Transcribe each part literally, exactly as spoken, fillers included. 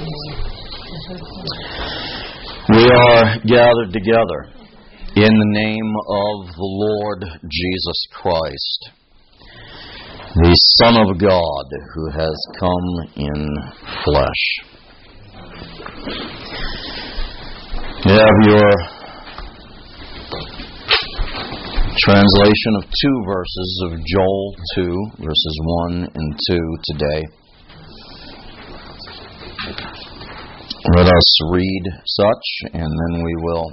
We are gathered together in the name of the Lord Jesus Christ, the Son of God who has come in flesh. You have your translation of two verses of Joel two, verses one and two today. Let us read such, and then we will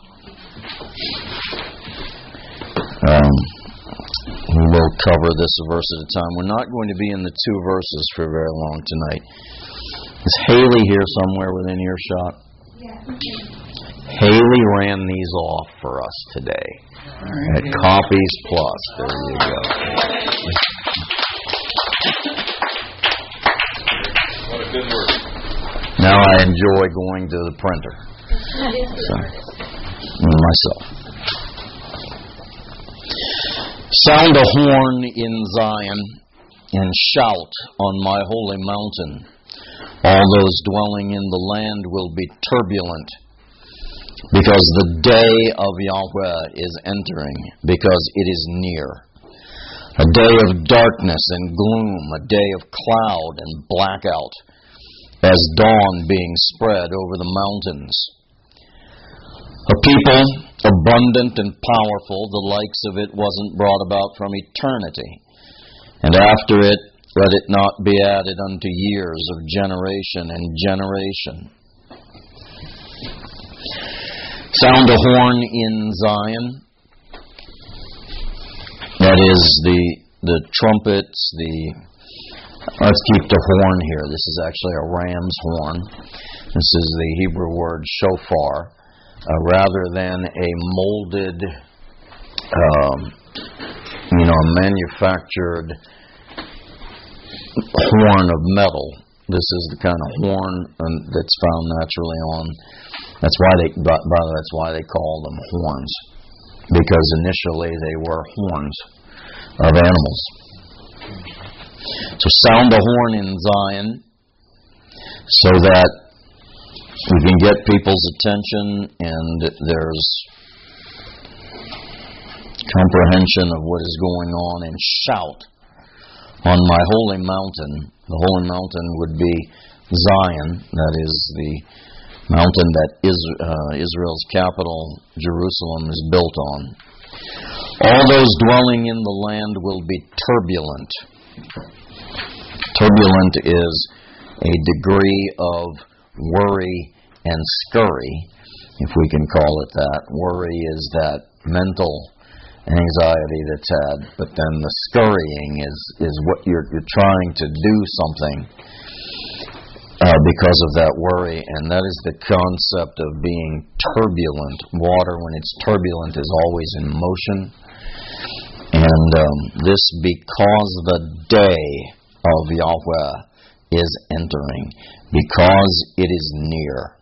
um, we will cover this verse at a time. We're not going to be in the two verses for very long tonight. Is Haley here somewhere within earshot? Yeah. Haley ran these off for us today at Copies Plus. There you go. What a good word. Now I enjoy going to the printer. So, myself. Sound a horn in Zion and shout on my holy mountain. All those dwelling in the land will be turbulent, because the day of Yahweh is entering, because it is near. A day of darkness and gloom, a day of cloud and blackout, as dawn being spread over the mountains. A people abundant and powerful, the likes of it wasn't brought about from eternity. And after it, let it not be added unto years of generation and generation. Sound a horn in Zion. That is the the trumpets, the let's keep the horn here. This is actually a ram's horn. This is the Hebrew word shofar, uh, rather than a molded, um, you know, manufactured horn of metal. This is the kind of horn um, that's found naturally on. That's why they. By the way, that's why they call them horns, because initially they were horns of animals. So sound a horn in Zion so that we can get people's attention and there's comprehension of what is going on, and shout on my holy mountain. The holy mountain would be Zion, that is the mountain that is, uh, Israel's capital, Jerusalem, is built on. All those dwelling in the land will be turbulent. Turbulent is a degree of worry and scurry, if we can call it that. Worry is that mental anxiety that's had, but then the scurrying is, is what you're, you're trying to do something uh, because of that worry, and that is the concept of being turbulent. Water, when it's turbulent, is always in motion. And um, this because the day of Yahweh is entering, because it is near.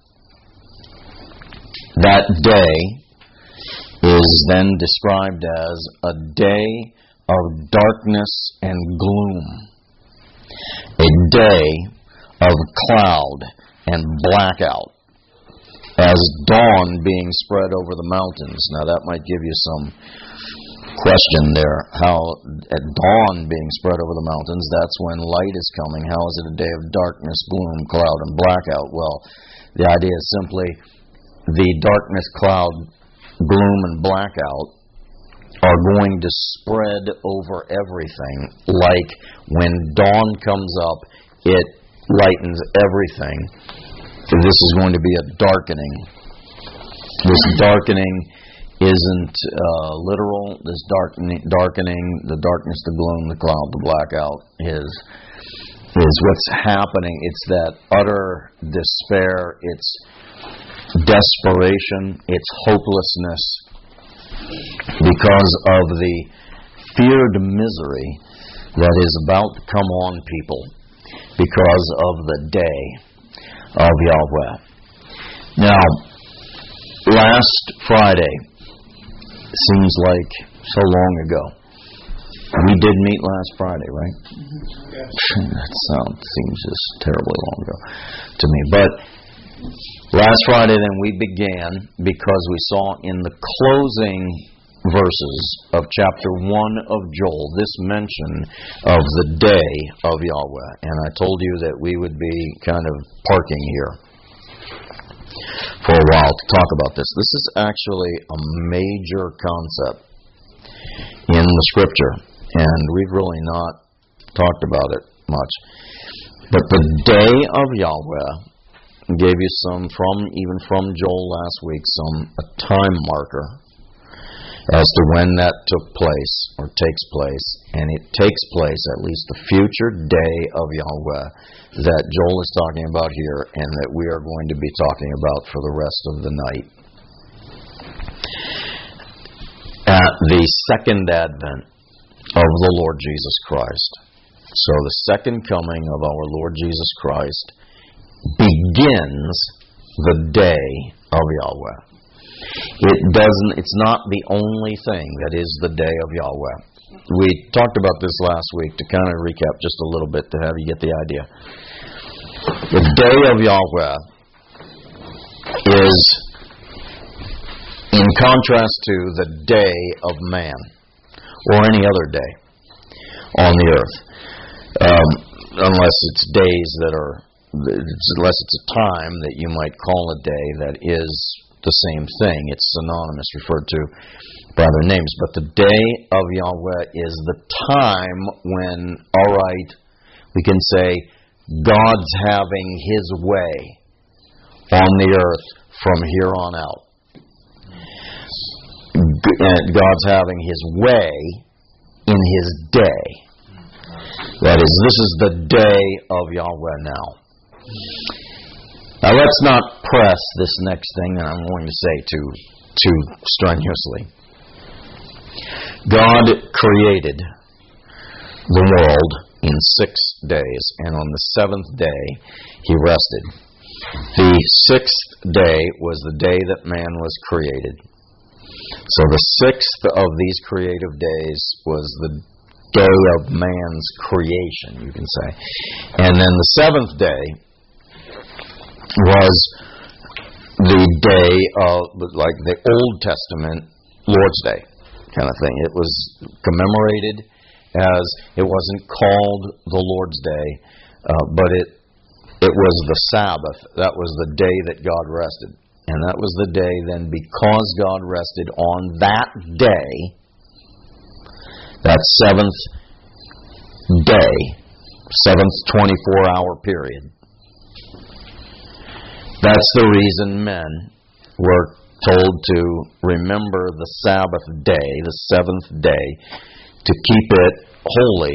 That day is then described as a day of darkness and gloom, a day of cloud and blackout, as dawn being spread over the mountains. Now that might give you some question there. How at dawn being spread over the mountains, that's when light is coming. How is it a day of darkness, gloom, cloud, and blackout? Well, the idea is simply the darkness, cloud, gloom, and blackout are going to spread over everything. Like when dawn comes up, it lightens everything. This is going to be a darkening. This darkening isn't uh, literal. This darkening, darkening, the darkness, the gloom, the cloud, the blackout is is what's happening. It's that utter despair. It's desperation. It's hopelessness because of the feared misery that is about to come on people because of the day of Yahweh. Now, last Friday seems like so long ago. We did meet last Friday, right? Mm-hmm. That sound seems just terribly long ago to me. But last Friday then we began because we saw in the closing verses of chapter one of Joel this mention of the day of Yahweh. And I told you that we would be kind of parking here for a while to talk about this. This is actually a major concept in the Scripture, and we've really not talked about it much. But the day of Yahweh gave you some from, even from Joel last week, some a time marker as to when that took place or takes place. And it takes place, at least the future day of Yahweh that Joel is talking about here and that we are going to be talking about for the rest of the night. At the second advent of the Lord Jesus Christ. So the second coming of our Lord Jesus Christ begins the day of Yahweh. It doesn't, it's not the only thing that is the day of Yahweh. We talked about this last week to kind of recap just a little bit to have you get the idea. The day of Yahweh is in contrast to the day of man or any other day on the earth. Um, unless it's days that are, unless it's a time that you might call a day that is the same thing. It's synonymous, referred to by their names. But the day of Yahweh is the time when, all right, we can say God's having His way on the earth from here on out. God's having His way in His day. That is, this is the day of Yahweh now. Now let's not press this next thing that I'm going to say too, too strenuously. God created the world in six days, and on the seventh day He rested. The sixth day was the day that man was created. So the sixth of these creative days was the day of man's creation, you can say. And then the seventh day was the day of, like the Old Testament Lord's Day kind of thing. It was commemorated as, it wasn't called the Lord's Day, uh, but it it was the Sabbath. That was the day that God rested. And that was the day then, because God rested on that day, that seventh day, seventh twenty-four hour period. That's the reason men were told to remember the Sabbath day, the seventh day, to keep it holy,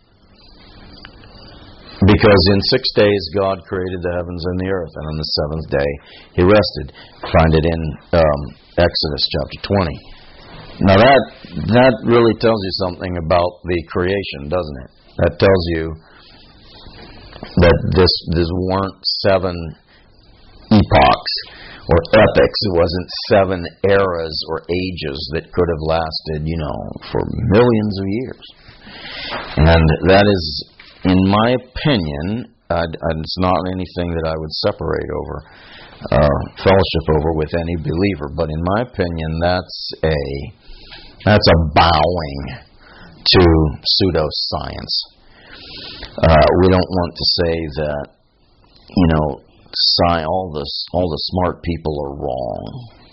because in six days God created the heavens and the earth, and on the seventh day He rested. Find it in um, Exodus chapter twenty. Now that that really tells you something about the creation, doesn't it? That tells you that this this weren't seven epochs or epochs. It wasn't seven eras or ages that could have lasted, you know, for millions of years. And that is, in my opinion, uh, it's not anything that I would separate over, uh, fellowship over with any believer. But in my opinion, that's a that's a bowing to pseudoscience. Uh, we don't want to say that, you know, sci- all the all the smart people are wrong.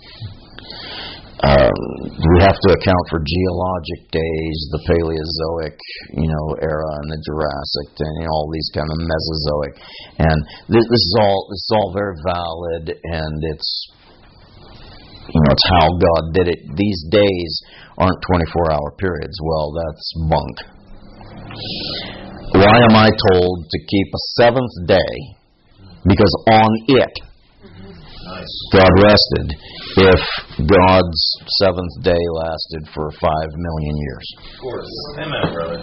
Uh, we have to account for geologic days, the Paleozoic, you know, era, and the Jurassic, and you know, all these kind of Mesozoic, and this, this is all this is all very valid, and it's you know it's how God did it. These days aren't twenty-four hour periods. Well, that's bunk. Why am I told to keep a seventh day? Because on it, God rested, if God's seventh day lasted for five million years. Of course. Amen, brother.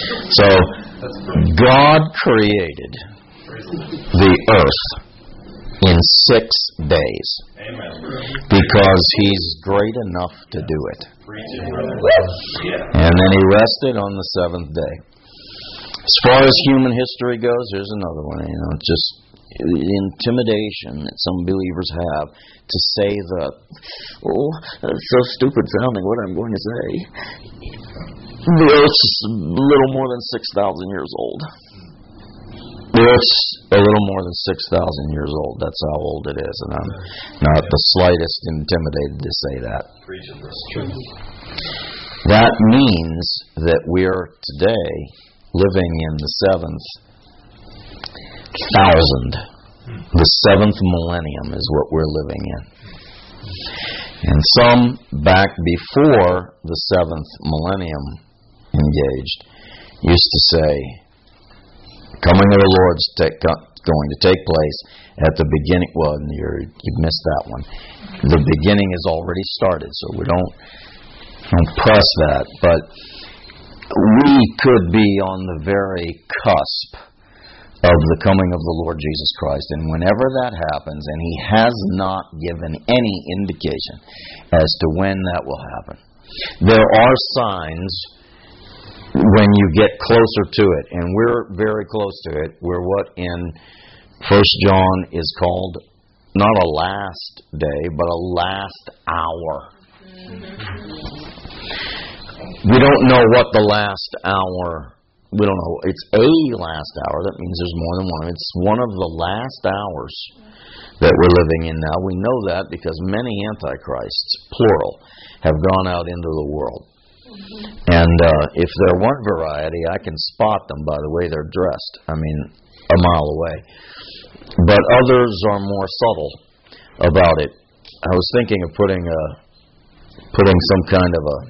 So, God created the earth in six days. Amen. Because He's great enough to do it. Preaching, brother. And then He rested on the seventh day. As far as human history goes, here's another one. You know, just the intimidation that some believers have to say that, oh, that's so stupid sounding what I'm going to say. The earth's a little more than six thousand years old. The earth's a little more than six thousand years old. That's how old it is. And I'm not the slightest intimidated to say that. That means that we're today living in the seventh thousand. The seventh millennium is what we're living in. And some back before the seventh millennium engaged used to say, coming of the Lord's take, going to take place at the beginning. Well, you're, you missed that one. The beginning has already started, so we don't, don't press that. But we could be on the very cusp of the coming of the Lord Jesus Christ. And whenever that happens, and He has not given any indication as to when that will happen, there are signs when you get closer to it. And we're very close to it. We're what in First John is called not a last day, but a last hour. We don't know what the last hour, we don't know, it's a last hour. That means there's more than one. It's one of the last hours that we're living in now. We know that because many antichrists, plural, have gone out into the world. And uh, if there weren't variety, I can spot them by the way they're dressed. I mean, a mile away. But others are more subtle about it. I was thinking of putting a, putting some kind of a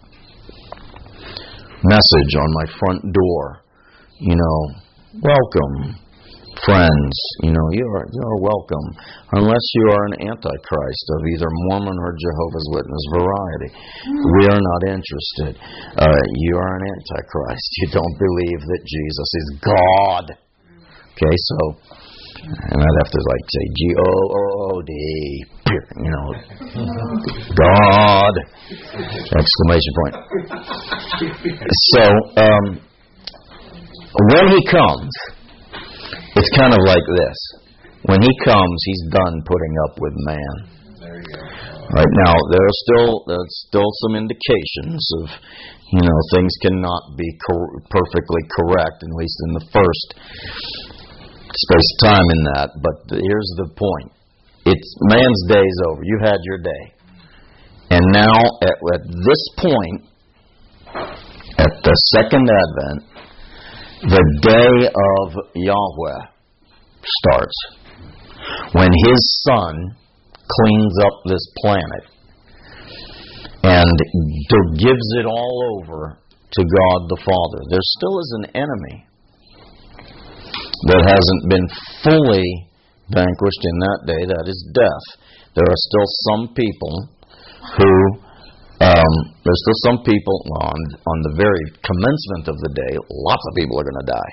message on my front door. You know, welcome, friends. You know, you are you are welcome, unless you are an antichrist of either Mormon or Jehovah's Witness variety. We are not interested. Uh, you are an antichrist. You don't believe that Jesus is God. Okay, so, and I'd have to like say G O O D, you know, God, exclamation point. So, um, when He comes, it's kind of like this. When He comes, He's done putting up with man. There you go. Right now, there are still there's still some indications of, you know, things cannot be cor- perfectly correct, at least in the first space of time in that. But here's the point: it's man's day is over. You had your day, and now at, at this point, at the second advent, the day of Yahweh starts, when His Son cleans up this planet and gives it all over to God the Father. There still is an enemy that hasn't been fully vanquished in that day. That is death. There are still some people who, um, there's still some people, on, on the very commencement of the day, lots of people are going to die.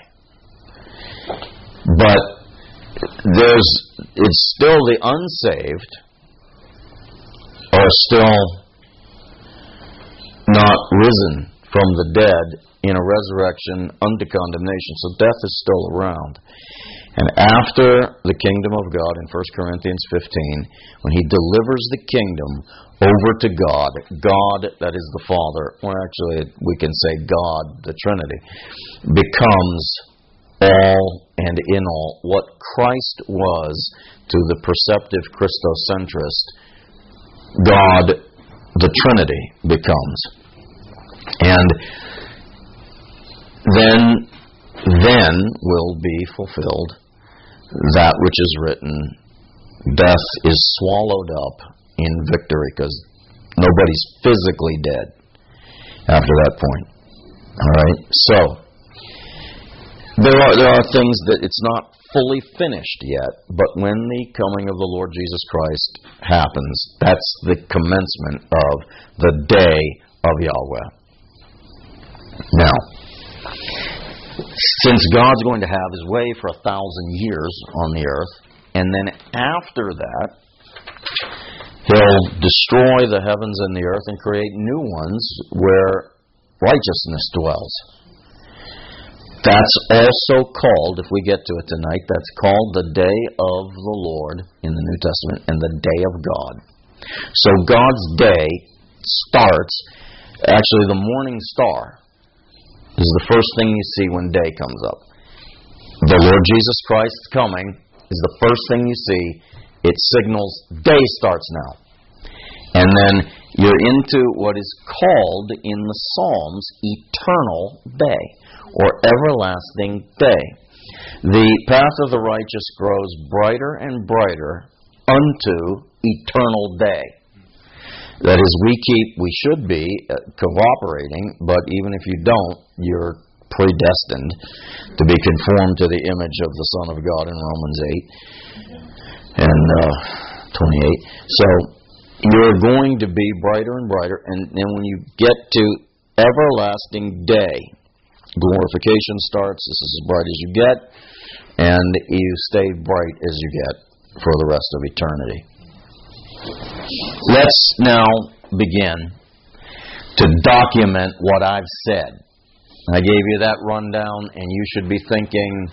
But there's, it's still the unsaved are still not risen from the dead in a resurrection unto condemnation. So death is still around. And after the kingdom of God in First Corinthians fifteen, when He delivers the kingdom over to God, God, that is the Father, or actually we can say God, the Trinity, becomes all and in all what Christ was to the perceptive Christocentrist. God, the Trinity, becomes. And then, then will be fulfilled that which is written, death is swallowed up in victory, because nobody's physically dead after that point. All right? So, there are there are things that it's not fully finished yet, but when the coming of the Lord Jesus Christ happens, that's the commencement of the day of Yahweh. Now, since God's going to have His way for a thousand years on the earth, And then after that, He'll destroy the heavens and the earth and create new ones where righteousness dwells. That's also called, if we get to it tonight, that's called the day of the Lord in the New Testament and the day of God. So God's day starts, actually the morning star is the first thing you see when day comes up. The Lord Jesus Christ coming is the first thing you see. It signals day starts now. And then you're into what is called in the Psalms eternal day or everlasting day. The path of the righteous grows brighter and brighter unto eternal day. That is, we keep, we should be uh, cooperating, but even if you don't, you're predestined to be conformed to the image of the Son of God in Romans eight and uh, twenty-eight. So you're going to be brighter and brighter, and then when you get to everlasting day, glorification starts. This is as bright as you get, and you stay bright as you get for the rest of eternity. Let's now begin to document what I've said. I gave you that rundown, and you should be thinking,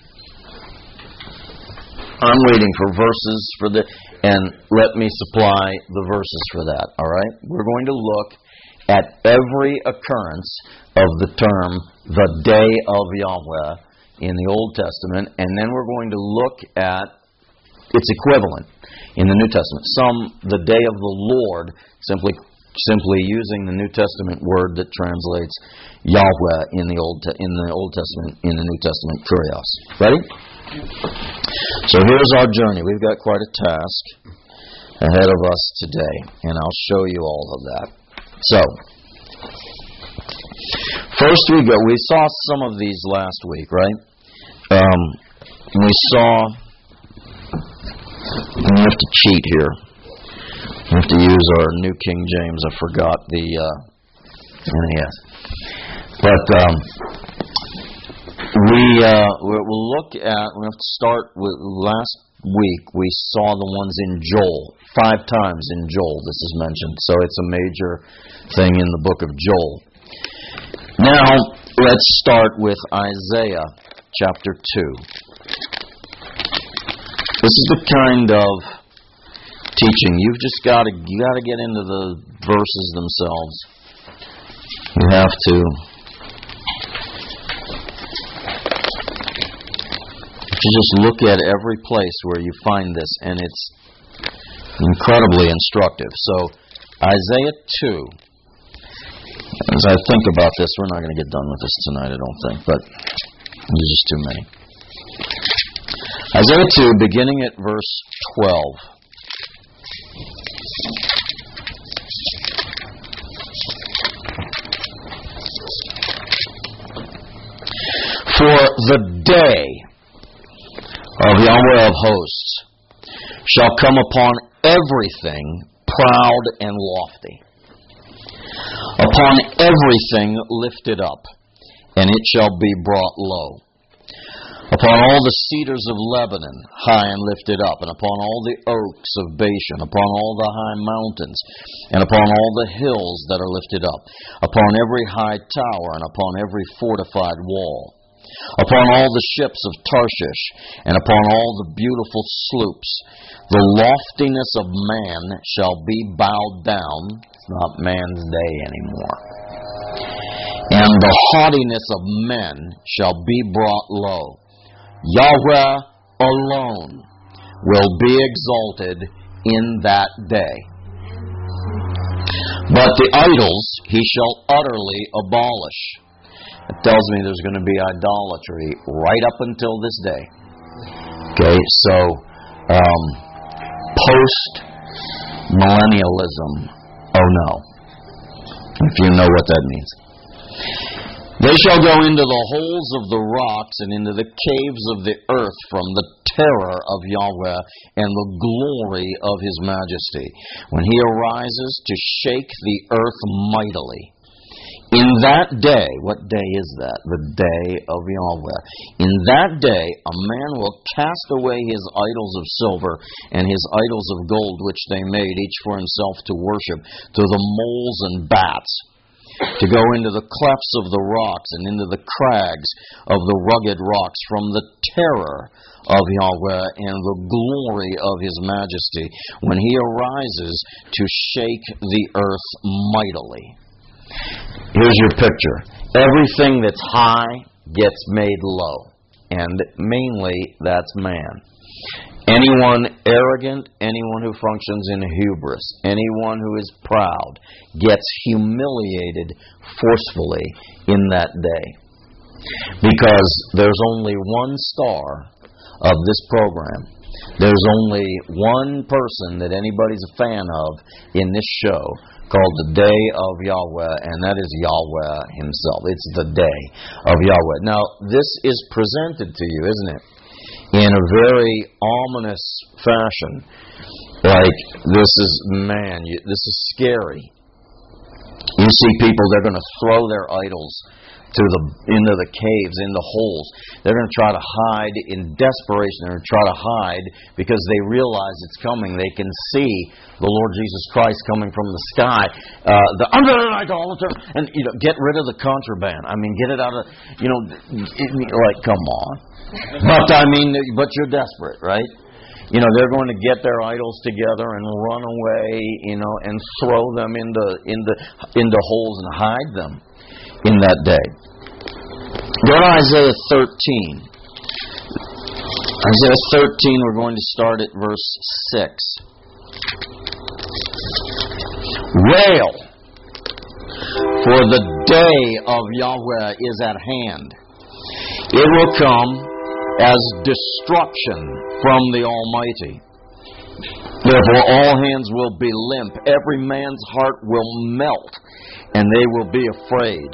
I'm waiting for verses for the, and let me supply the verses for that, all right? We're going to look at every occurrence of the term, the day of Yahweh, in the Old Testament, and then we're going to look at its equivalent in the New Testament. Some, the day of the Lord, simply simply using the New Testament word that translates Yahweh in the Old in the Old Testament, in the New Testament, Kurios. Ready? So here's our journey. We've got quite a task ahead of us today, and I'll show you all of that. So, first we go. We saw some of these last week, right? Um, we saw. We have to cheat here. We have to use our New King James. I forgot the uh, N A S. But um, we uh, we'll look at. We have to start with last week. We saw the ones in Joel. Five times in Joel this is mentioned. So it's a major thing in the book of Joel. Now let's start with Isaiah chapter two. This is the kind of teaching you've just got to you got to get into the verses themselves. You have to. You just look at every place where you find this, and it's incredibly instructive. So, Isaiah two. As I think about this, we're not going to get done with this tonight, I don't think, but there's just too many. Isaiah two, beginning at verse twelve. For the day of Yahweh of hosts shall come upon everything proud and lofty, upon everything lifted up, and it shall be brought low. Upon all the cedars of Lebanon, high and lifted up, and upon all the oaks of Bashan, upon all the high mountains, and upon all the hills that are lifted up, upon every high tower, and upon every fortified wall, upon all the ships of Tarshish, and upon all the beautiful sloops, the loftiness of man shall be bowed down. It's not man's day anymore. And the haughtiness of men shall be brought low. Yahweh alone will be exalted in that day. But the idols he shall utterly abolish. It tells me there's going to be idolatry right up until this day. Okay, so um, post-millennialism, oh no, if you know what that means. They shall go into the holes of the rocks and into the caves of the earth from the terror of Yahweh and the glory of His majesty, when He arises to shake the earth mightily. In that day, what day is that? The day of Yahweh. In that day, a man will cast away his idols of silver and his idols of gold, which they made, each for himself to worship, to the moles and bats, to go into the clefts of the rocks and into the crags of the rugged rocks, from the terror of Yahweh and the glory of His majesty, when He arises to shake the earth mightily. Here's your picture. Everything that's high gets made low. And mainly, that's man. Anyone arrogant, anyone who functions in hubris, anyone who is proud, gets humiliated forcefully in that day. Because there's only one star of this program. There's only one person that anybody's a fan of in this show, called the Day of Yahweh, and that is Yahweh Himself. It's the Day of Yahweh. Now, this is presented to you, isn't it, in a very ominous fashion. Like, this is, man, you, this is scary. You see people, they're going to throw their idols to the into the caves, into holes. They're going to try to hide in desperation. They're going to try to hide because they realize it's coming. They can see the Lord Jesus Christ coming from the sky. Uh, the under an idolater, and you know, get rid of the contraband. I mean, get it out of, you know, it, like, come on. But I mean, but you're desperate, right? You know, they're going to get their idols together and run away, you know, and throw them into into into holes and hide them in that day. Go to Isaiah thirteen. Isaiah thirteen, we're going to start at verse six. Wail, for the day of Yahweh is at hand. It will come as destruction from the Almighty. Therefore all hands will be limp, every man's heart will melt, and they will be afraid.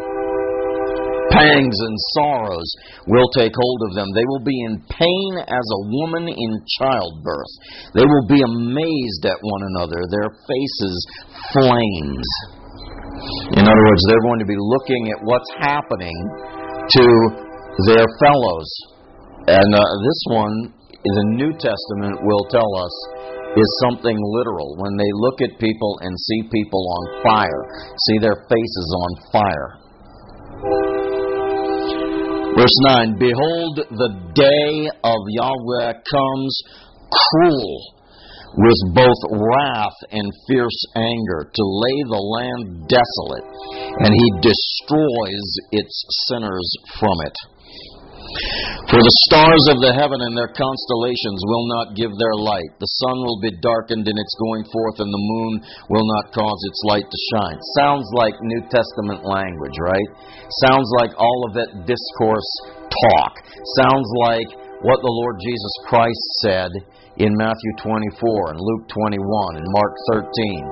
Pangs and sorrows will take hold of them. They will be in pain as a woman in childbirth. They will be amazed at one another, their faces flames. In other words, they're going to be looking at what's happening to their fellows. And uh, this one, the New Testament will tell us, is something literal. When they look at people and see people on fire, see their faces on fire. Verse nine, behold, the day of Yahweh comes cruel, with both wrath and fierce anger, to lay the land desolate, and He destroys its sinners from it. For the stars of the heaven and their constellations will not give their light. The sun will be darkened in its going forth, and the moon will not cause its light to shine. Sounds like New Testament language, right? Sounds like all of that discourse talk. Sounds like what the Lord Jesus Christ said in Matthew twenty-four and Luke twenty-one and Mark thirteen.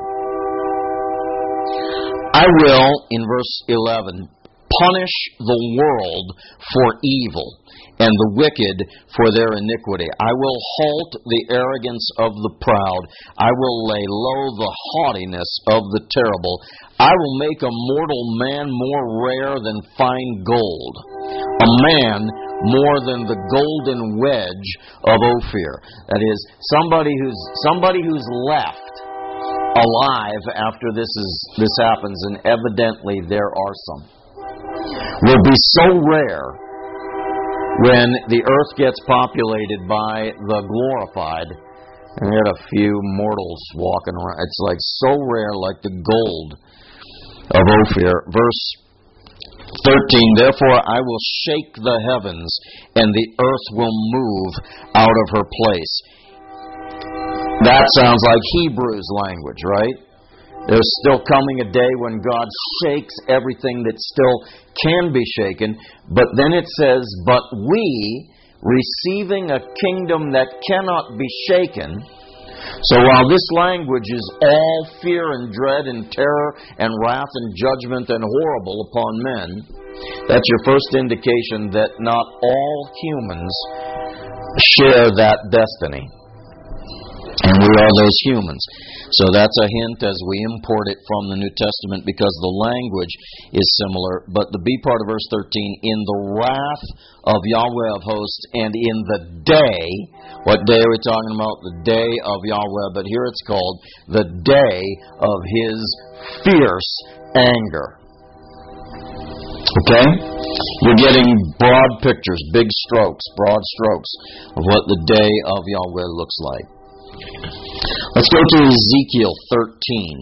I will, in verse eleven, punish the world for evil, and the wicked for their iniquity. I will halt the arrogance of the proud. I will lay low the haughtiness of the terrible. I will make a mortal man more rare than fine gold, a man more than the golden wedge of Ophir. That is, somebody who's somebody who's left alive after this is this happens, and evidently there are some, will be so rare when the earth gets populated by the glorified. And we had a few mortals walking around. It's like so rare, like the gold of Ophir. Verse thirteen, therefore I will shake the heavens, and the earth will move out of her place. That sounds like Hebrews language, right? There's still coming a day when God shakes everything that still can be shaken. But then it says, but we, receiving a kingdom that cannot be shaken. So while this language is all fear and dread and terror and wrath and judgment and horrible upon men, that's your first indication that not all humans share that destiny. And And we are those humans. So that's a hint as we import it from the New Testament because the language is similar. But the B part of verse thirteen, in the wrath of Yahweh of hosts and in the day, what day are we talking about? The day of Yahweh, but here it's called the day of His fierce anger. Okay? You're getting broad pictures, big strokes, broad strokes of what the day of Yahweh looks like. Let's go to Ezekiel thirteen.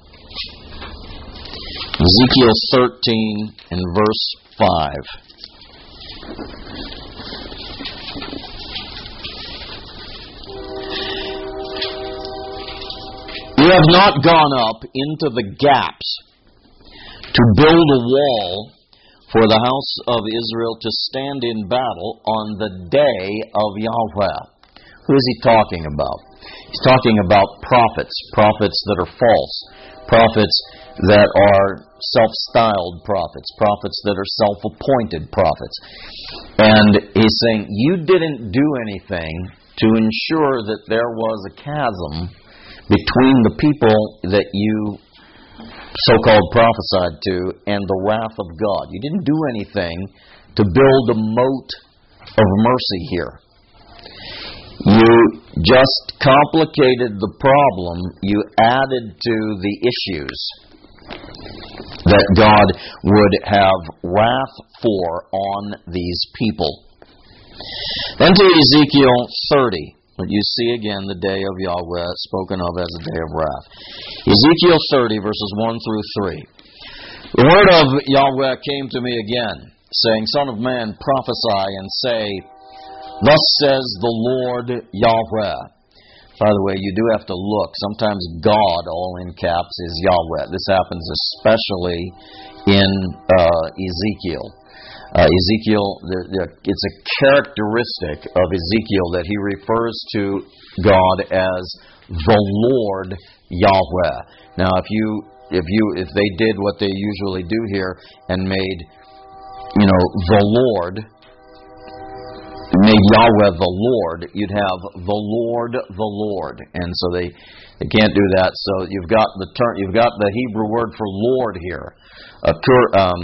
Ezekiel thirteen and verse five. You have not gone up into the gaps to build a wall for the house of Israel to stand in battle on the day of Yahweh. Who is he talking about? He's talking about prophets, prophets that are false, prophets that are self-styled prophets, prophets that are self-appointed prophets. And he's saying, you didn't do anything to ensure that there was a chasm between the people that you so-called prophesied to and the wrath of God. You didn't do anything to build a moat of mercy here. You just complicated the problem. You added to the issues that God would have wrath for on these people. Then to Ezekiel thirty. But you see again the day of Yahweh spoken of as a day of wrath. Ezekiel thirty, verses one through three. The word of Yahweh came to me again, saying, Son of man, prophesy and say, Thus says the Lord Yahweh. By the way, you do have to look. Sometimes God, all in caps, is Yahweh. This happens especially in uh, Ezekiel. Uh, Ezekiel, the, the, it's a characteristic of Ezekiel that he refers to God as the Lord Yahweh. Now, if you, if you, if they did what they usually do here and made, you know, the Lord, made Yahweh the Lord, you'd have the Lord, the Lord, and so they, they can't do that. So you've got the term, you've got the Hebrew word for Lord here, uh, um.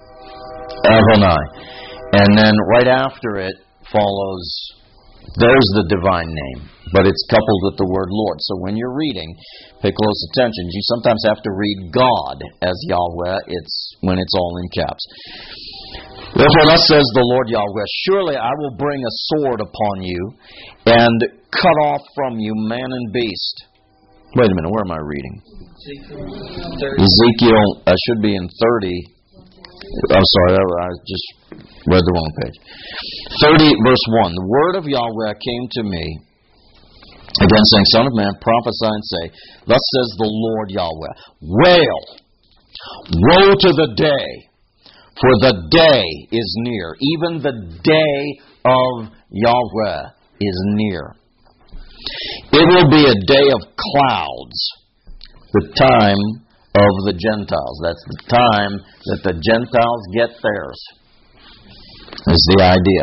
Adonai. And then right after it follows, there's the divine name, but it's coupled with the word Lord. So when you're reading, pay close attention. You sometimes have to read God as Yahweh. It's when it's all in caps. Therefore, thus says the Lord Yahweh, surely I will bring a sword upon you and cut off from you man and beast. Wait a minute, where am I reading? Ezekiel, I should be in thirty. I'm sorry, I just read the wrong page. thirty, verse one. The word of Yahweh came to me, again saying, Son of man, prophesy and say, Thus says the Lord Yahweh, Wail, woe to the day, for the day is near. Even the day of Yahweh is near. It will be a day of clouds, the time of the Gentiles. That's the time that the Gentiles get theirs, is the idea.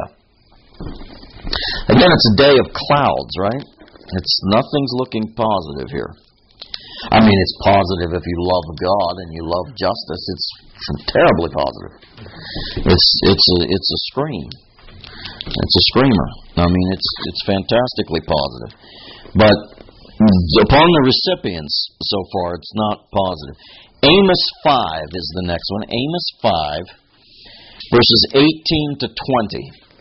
Again, it's a day of clouds, right? It's nothing's looking positive here. I mean, it's positive if you love God and you love justice. It's terribly positive. It's it's a it's a scream. It's a screamer. I mean, it's it's fantastically positive. But upon the recipients, so far, it's not positive. Amos five is the next one. Amos five, verses eighteen to twenty.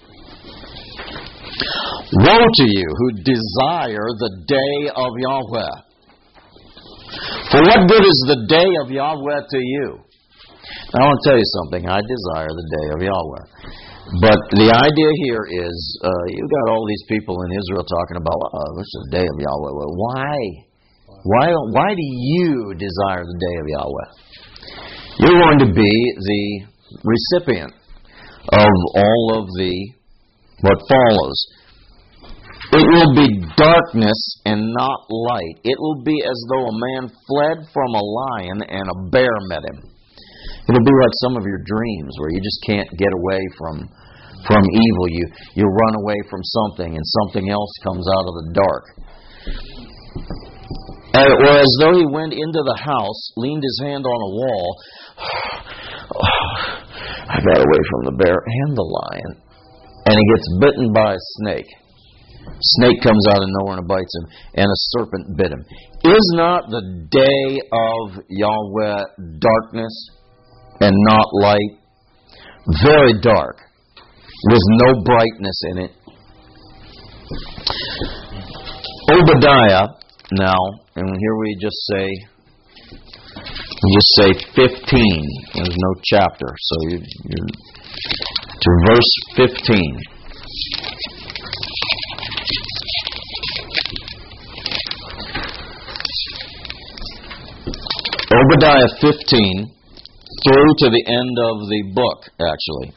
Woe to you who desire the day of Yahweh. For what good is the day of Yahweh to you? Now, I want to tell you something. I desire the day of Yahweh. But the idea here is, uh, you've got all these people in Israel talking about, uh, this is the day of Yahweh. Well, why? Why, why do you desire the day of Yahweh? You're going to be the recipient of all of the, what follows. It will be darkness and not light. It will be as though a man fled from a lion and a bear met him. It'll be like some of your dreams where you just can't get away from from evil. You you run away from something and something else comes out of the dark. or as though he went into the house, leaned his hand on a wall. Oh, I got away from the bear and the lion. And he gets bitten by a snake. Snake comes out of nowhere and bites him, and a serpent bit him. Is not the day of Yahweh darkness and not light? Very dark, with no brightness in it. Obadiah, now, and here we just say, we just say fifteen. There's no chapter, so you, you're to verse fifteen. Obadiah fifteen, through to the end of the book, actually.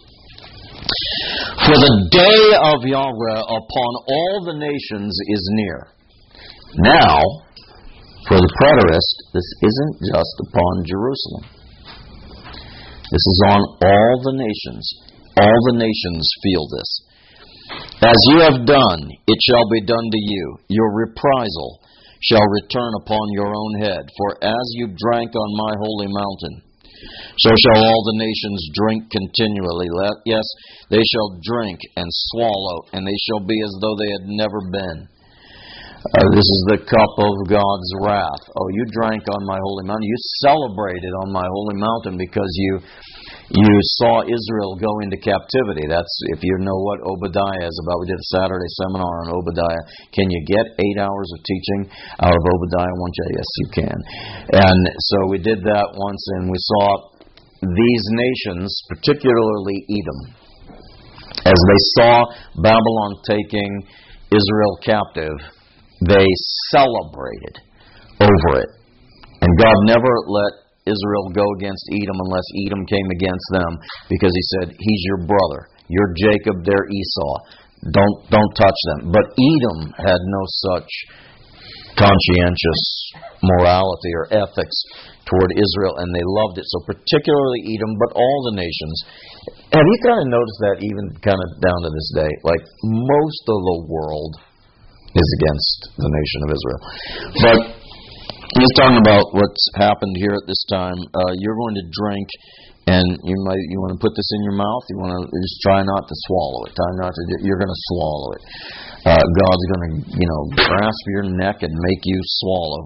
For the day of Yahweh upon all the nations is near. Now, for the preterist, this isn't just upon Jerusalem. This is on all the nations. All the nations feel this. As you have done, it shall be done to you. Your reprisal shall return upon your own head. For as you drank on my holy mountain, so shall all the nations drink continually. Let, yes, they shall drink and swallow, and they shall be as though they had never been. Uh, this is the cup of God's wrath. Oh, you drank on my holy mountain. You celebrated on my holy mountain because you you saw Israel go into captivity. That's, if you know what Obadiah is about. We did a Saturday seminar on Obadiah. Can you get eight hours of teaching out of Obadiah one? Yes, you can. And so we did that once, and we saw these nations, particularly Edom, as they saw Babylon taking Israel captive, they celebrated over it. And God never let Israel go against Edom unless Edom came against them, because he said, he's your brother. You're Jacob, they're Esau. Don't don't touch them. But Edom had no such conscientious morality or ethics toward Israel, and they loved it. So particularly Edom, but all the nations. Have you kind of noticed that even kind of down to this day? Like, most of the world is against the nation of Israel. But he's talking about what's happened here at this time. Uh, you're going to drink, and you might you want to put this in your mouth. You want to just try not to swallow it. Try not to. You're going to swallow it. Uh, God's going to, you know, grasp your neck and make you swallow.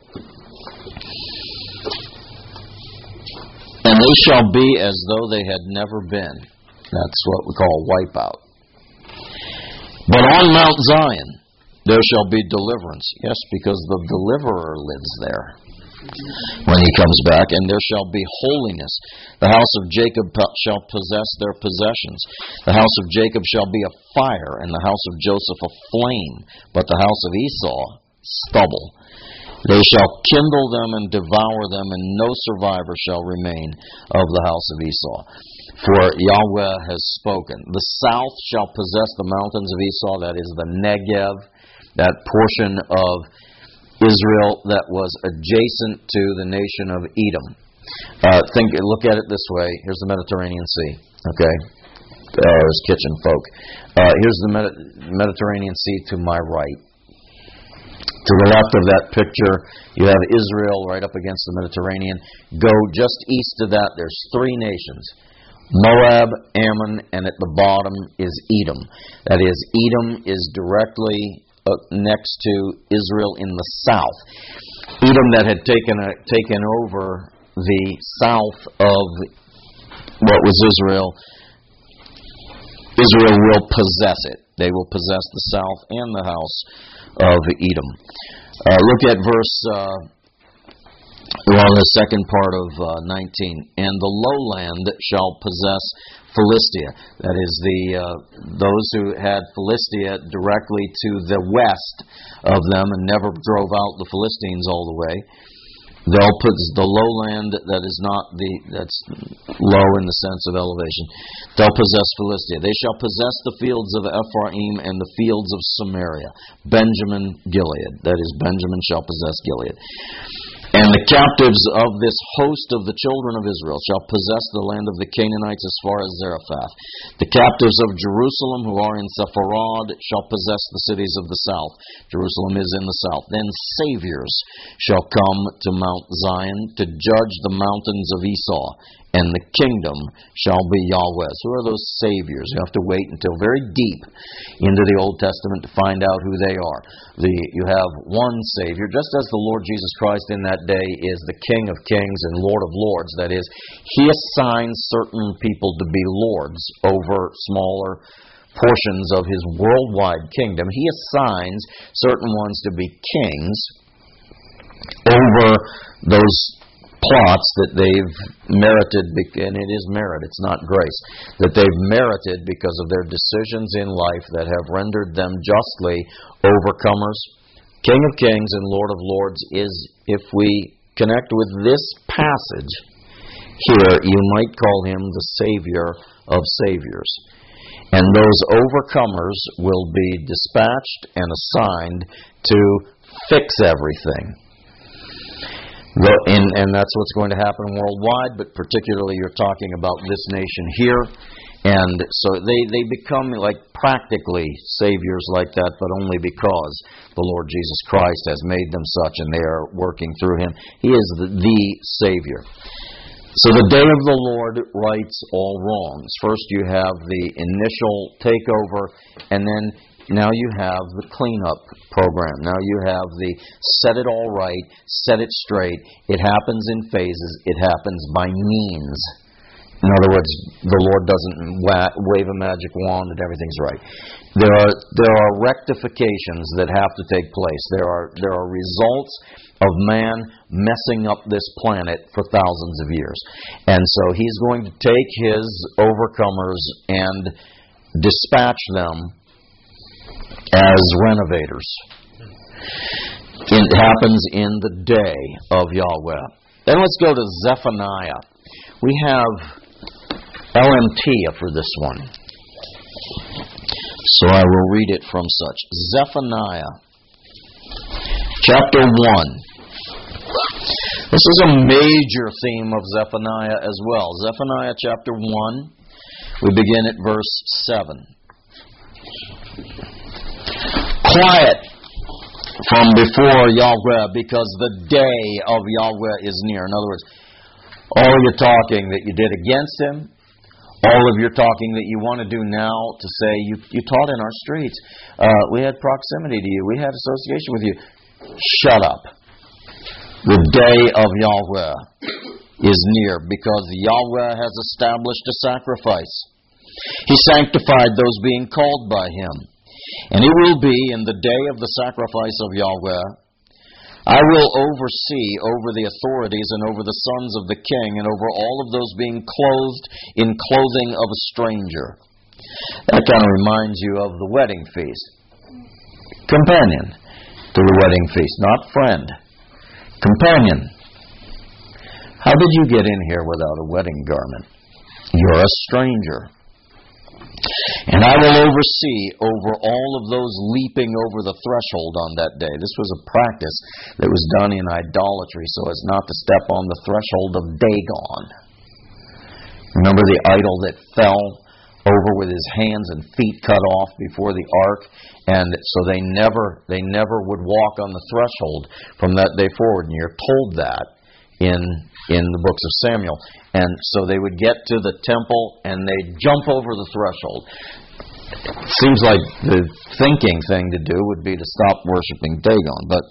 And they shall be as though they had never been. That's what we call wipeout. But on Mount Zion there shall be deliverance. Yes, because the deliverer lives there when he comes back. And there shall be holiness. The house of Jacob shall possess their possessions. The house of Jacob shall be a fire, and the house of Joseph a flame, but the house of Esau stubble. They shall kindle them and devour them, and no survivor shall remain of the house of Esau. For Yahweh has spoken. The south shall possess the mountains of Esau, that is the Negev, that portion of Israel that was adjacent to the nation of Edom. Uh, think, look at it this way. Here's the Mediterranean Sea. Okay, uh, there's kitchen folk. Uh, here's the Medi- Mediterranean Sea to my right. To the left of that picture, you have Israel right up against the Mediterranean. Go just east of that, there's three nations. Moab, Ammon, and at the bottom is Edom. That is, Edom is directly uh, next to Israel in the south. Edom that had taken a, taken over the south of what was Israel. Israel will possess it. They will possess the south and the house of Edom. Uh, look at verse, uh, well, the second part of uh, nineteen. And the lowland shall possess Philistia. That is, the uh, those who had Philistia directly to the west of them and never drove out the Philistines all the way. They'll put the lowland that is not the, that's low in the sense of elevation. They'll possess Philistia. They shall possess the fields of Ephraim and the fields of Samaria. Benjamin, Gilead. That is, Benjamin shall possess Gilead. And the captives of this host of the children of Israel shall possess the land of the Canaanites as far as Zarephath. The captives of Jerusalem who are in Sepharad shall possess the cities of the south. Jerusalem is in the south. Then saviors shall come to Mount Zion to judge the mountains of Esau, and the kingdom shall be Yahweh's. Who are those saviors? You have to wait until very deep into the Old Testament to find out who they are. The, you have one Savior, just as the Lord Jesus Christ in that day is the King of kings and Lord of lords. That is, He assigns certain people to be lords over smaller portions of His worldwide kingdom. He assigns certain ones to be kings over those plots that they've merited, and it is merit, it's not grace, that they've merited because of their decisions in life that have rendered them justly overcomers. King of kings and Lord of lords is, if we connect with this passage here, you might call Him the Savior of saviors. And those overcomers will be dispatched and assigned to fix everything. And, and that's what's going to happen worldwide, but particularly you're talking about this nation here. And so they, they become like practically saviors like that, but only because the Lord Jesus Christ has made them such and they are working through Him. He is the, the Savior. So the day of the Lord rights all wrongs. First you have the initial takeover, and then now you have the cleanup program. Now you have the set it all right, set it straight. It happens in phases. It happens by means. In other words, the Lord doesn't wa- wave a magic wand and everything's right. There are there are rectifications that have to take place. There are there are results of man messing up this planet for thousands of years. And so He's going to take His overcomers and dispatch them as renovators. It happens in the day of Yahweh. Then let's go to Zephaniah. We have L M T for this one, so I will read it from such. Zephaniah, chapter one. This is a major theme of Zephaniah as well. Zephaniah chapter one, we begin at verse seven. Quiet from before Yahweh, because the day of Yahweh is near. In other words, all your talking that you did against Him, all of your talking that you want to do now to say, you, you taught in our streets, uh, we had proximity to you, we had association with you. Shut up. The day of Yahweh is near, because Yahweh has established a sacrifice. He sanctified those being called by Him. And it will be in the day of the sacrifice of Yahweh, I will oversee over the authorities and over the sons of the king and over all of those being clothed in clothing of a stranger. That kind of reminds you of the wedding feast. Companion to the wedding feast, not friend. Companion. How did you get in here without a wedding garment? You're a stranger. And I will oversee over all of those leaping over the threshold on that day. This was a practice that was done in idolatry so as not to step on the threshold of Dagon. Remember the idol that fell over with his hands and feet cut off before the ark? And so they never they never would walk on the threshold from that day forward. And you're told that in in the books of Samuel. And so they would get to the temple and they'd jump over the threshold. It seems like the thinking thing to do would be to stop worshiping Dagon. But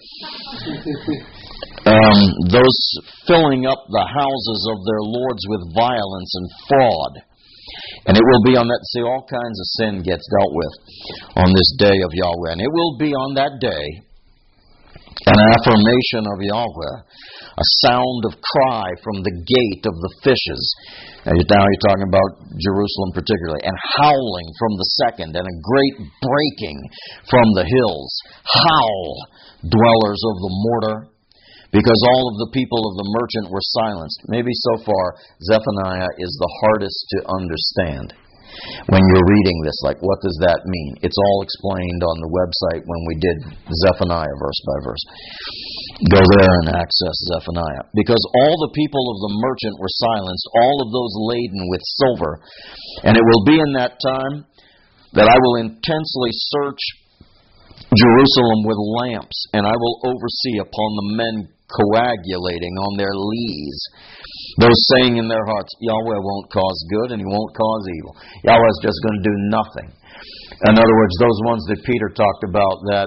um, those filling up the houses of their lords with violence and fraud. And it will be on that, see, all kinds of sin gets dealt with on this day of Yahweh. And it will be on that day an affirmation of Yahweh, a sound of cry from the gate of the fishes. Now you're talking about Jerusalem particularly, and howling from the second, and a great breaking from the hills. Howl, dwellers of the mortar, because all of the people of the merchant were silenced. Maybe so far, Zephaniah is the hardest to understand. When you're reading this, like, what does that mean? It's all explained on the website when we did Zephaniah verse by verse. Go there and access Zephaniah. Because all the people of the merchant were silenced, all of those laden with silver. And it will be in that time that I will intensely search Jerusalem with lamps, and I will oversee upon the men coagulating on their lees, those saying in their hearts, Yahweh won't cause good and He won't cause evil. Yahweh's just going to do nothing. In other words, those ones that Peter talked about, that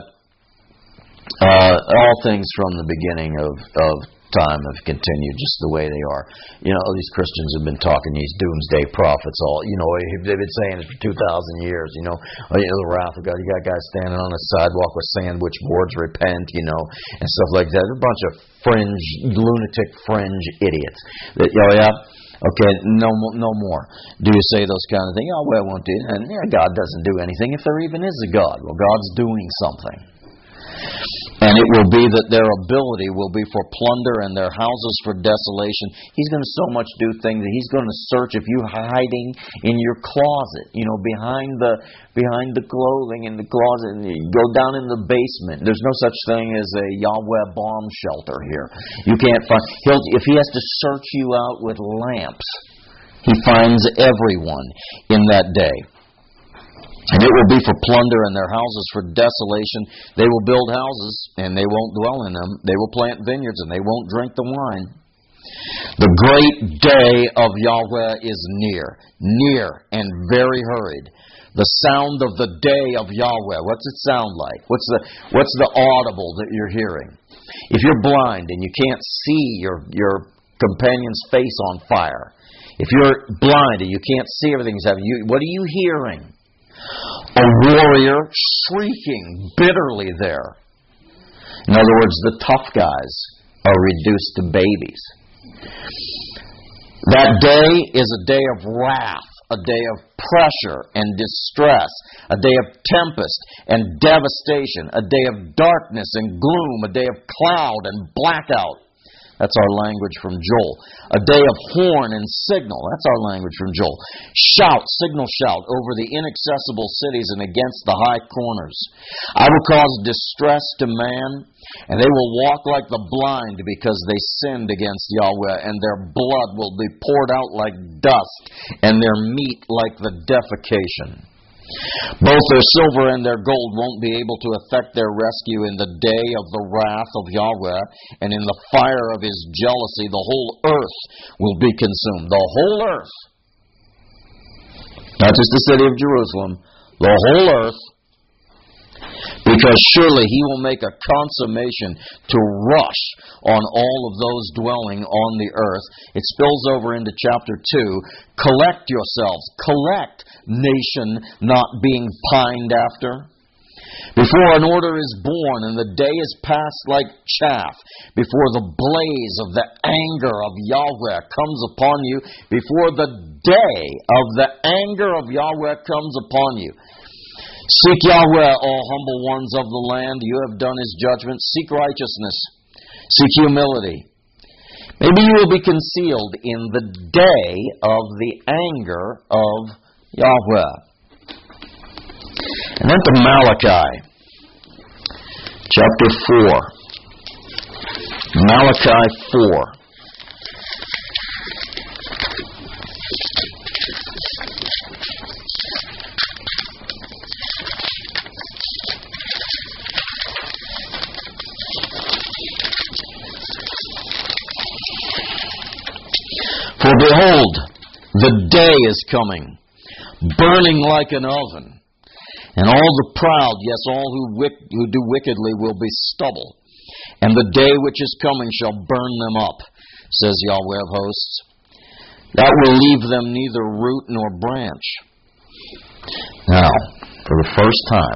uh, all things from the beginning of, of time have continued just the way they are. You know, these Christians have been talking, these doomsday prophets, all, you know, they've been saying it for two thousand years, you know, oh, you know, the wrath of God. You got guys standing on the sidewalk with sandwich boards, repent, you know, and stuff like that. A bunch of fringe, lunatic fringe idiots. That, oh, yeah, okay, no, no more. Do you say those kind of things? Oh, well, I won't do it. And yeah, God doesn't do anything if there even is a God. Well, God's doing something. And it will be that their ability will be for plunder and their houses for desolation. He's going to so much do things that He's going to search if you're hiding in your closet, you know, behind the behind the clothing in the closet, and you go down in the basement. There's no such thing as a Yahweh bomb shelter here. You can't find. He'll, if He has to search you out with lamps, He finds everyone in that day. And it will be for plunder and their houses for desolation. They will build houses and they won't dwell in them. They will plant vineyards and they won't drink the wine. The great day of Yahweh is near, near and very hurried. The sound of the day of Yahweh. What's it sound like? What's the what's the audible that you're hearing? If you're blind and you can't see your your companion's face on fire, if you're blind and you can't see everything's happening, you, what are you hearing? A warrior shrieking bitterly there. In other words, the tough guys are reduced to babies. That day is a day of wrath, a day of pressure and distress, a day of tempest and devastation, a day of darkness and gloom, a day of cloud and blackout. That's our language from Joel. A day of horn and signal. That's our language from Joel. Shout, signal shout over the inaccessible cities and against the high corners. I will cause distress to man, and they will walk like the blind because they sinned against Yahweh, and their blood will be poured out like dust, and their meat like the defecation. Both their silver and their gold won't be able to effect their rescue in the day of the wrath of Yahweh, and in the fire of His jealousy the whole earth will be consumed. The whole earth. Not just the city of Jerusalem, the whole earth. Because surely He will make a consummation to rush on all of those dwelling on the earth. It spills over into chapter two. Collect yourselves. Collect, nation not being pined after. Before an order is born and the day is passed like chaff, before the blaze of the anger of Yahweh comes upon you, before the day of the anger of Yahweh comes upon you. Seek Yahweh, all humble ones of the land. You have done His judgment. Seek righteousness. Seek humility. Maybe you will be concealed in the day of the anger of Yahweh. And then to Malachi, chapter four. Malachi four. For behold, the day is coming, burning like an oven, and all the proud, yes, all who, wick, who do wickedly will be stubble. And the day which is coming shall burn them up, says Yahweh of hosts. That will leave them neither root nor branch. Now, for the first time,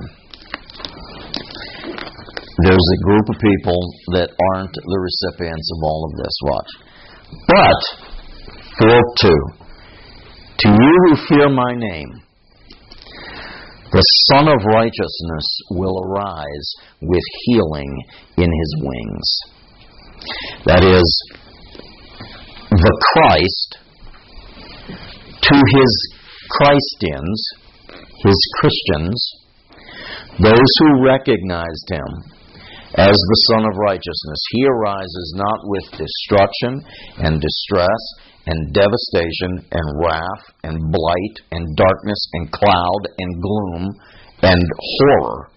there's a group of people that aren't the recipients of all of this. Watch. But four two. To you who fear my name, the Son of Righteousness will arise with healing in His wings. That is, the Christ, to His Christians, His Christians, those who recognized Him as the Son of Righteousness. He arises not with destruction and distress and devastation and wrath and blight and darkness and cloud and gloom and horror,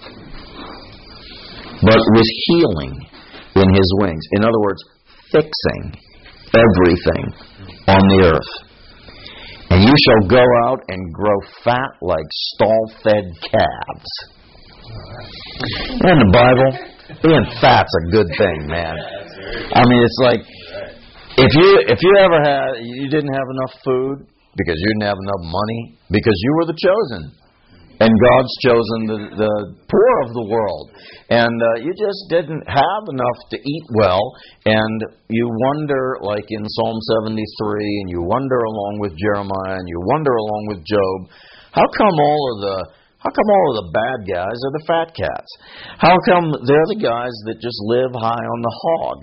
but with healing in His wings. In other words, fixing everything on the earth. And you shall go out and grow fat like stall-fed calves. In the Bible, being fat's a good thing, man. I mean, it's like, if you if you ever had, you didn't have enough food because you didn't have enough money, because you were the chosen. And God's chosen the, the poor of the world. And uh, you just didn't have enough to eat well. And you wonder, like in Psalm seventy-three, and you wonder along with Jeremiah, and you wonder along with Job, how come all of the how come all of the bad guys are the fat cats? How come they're the guys that just live high on the hog?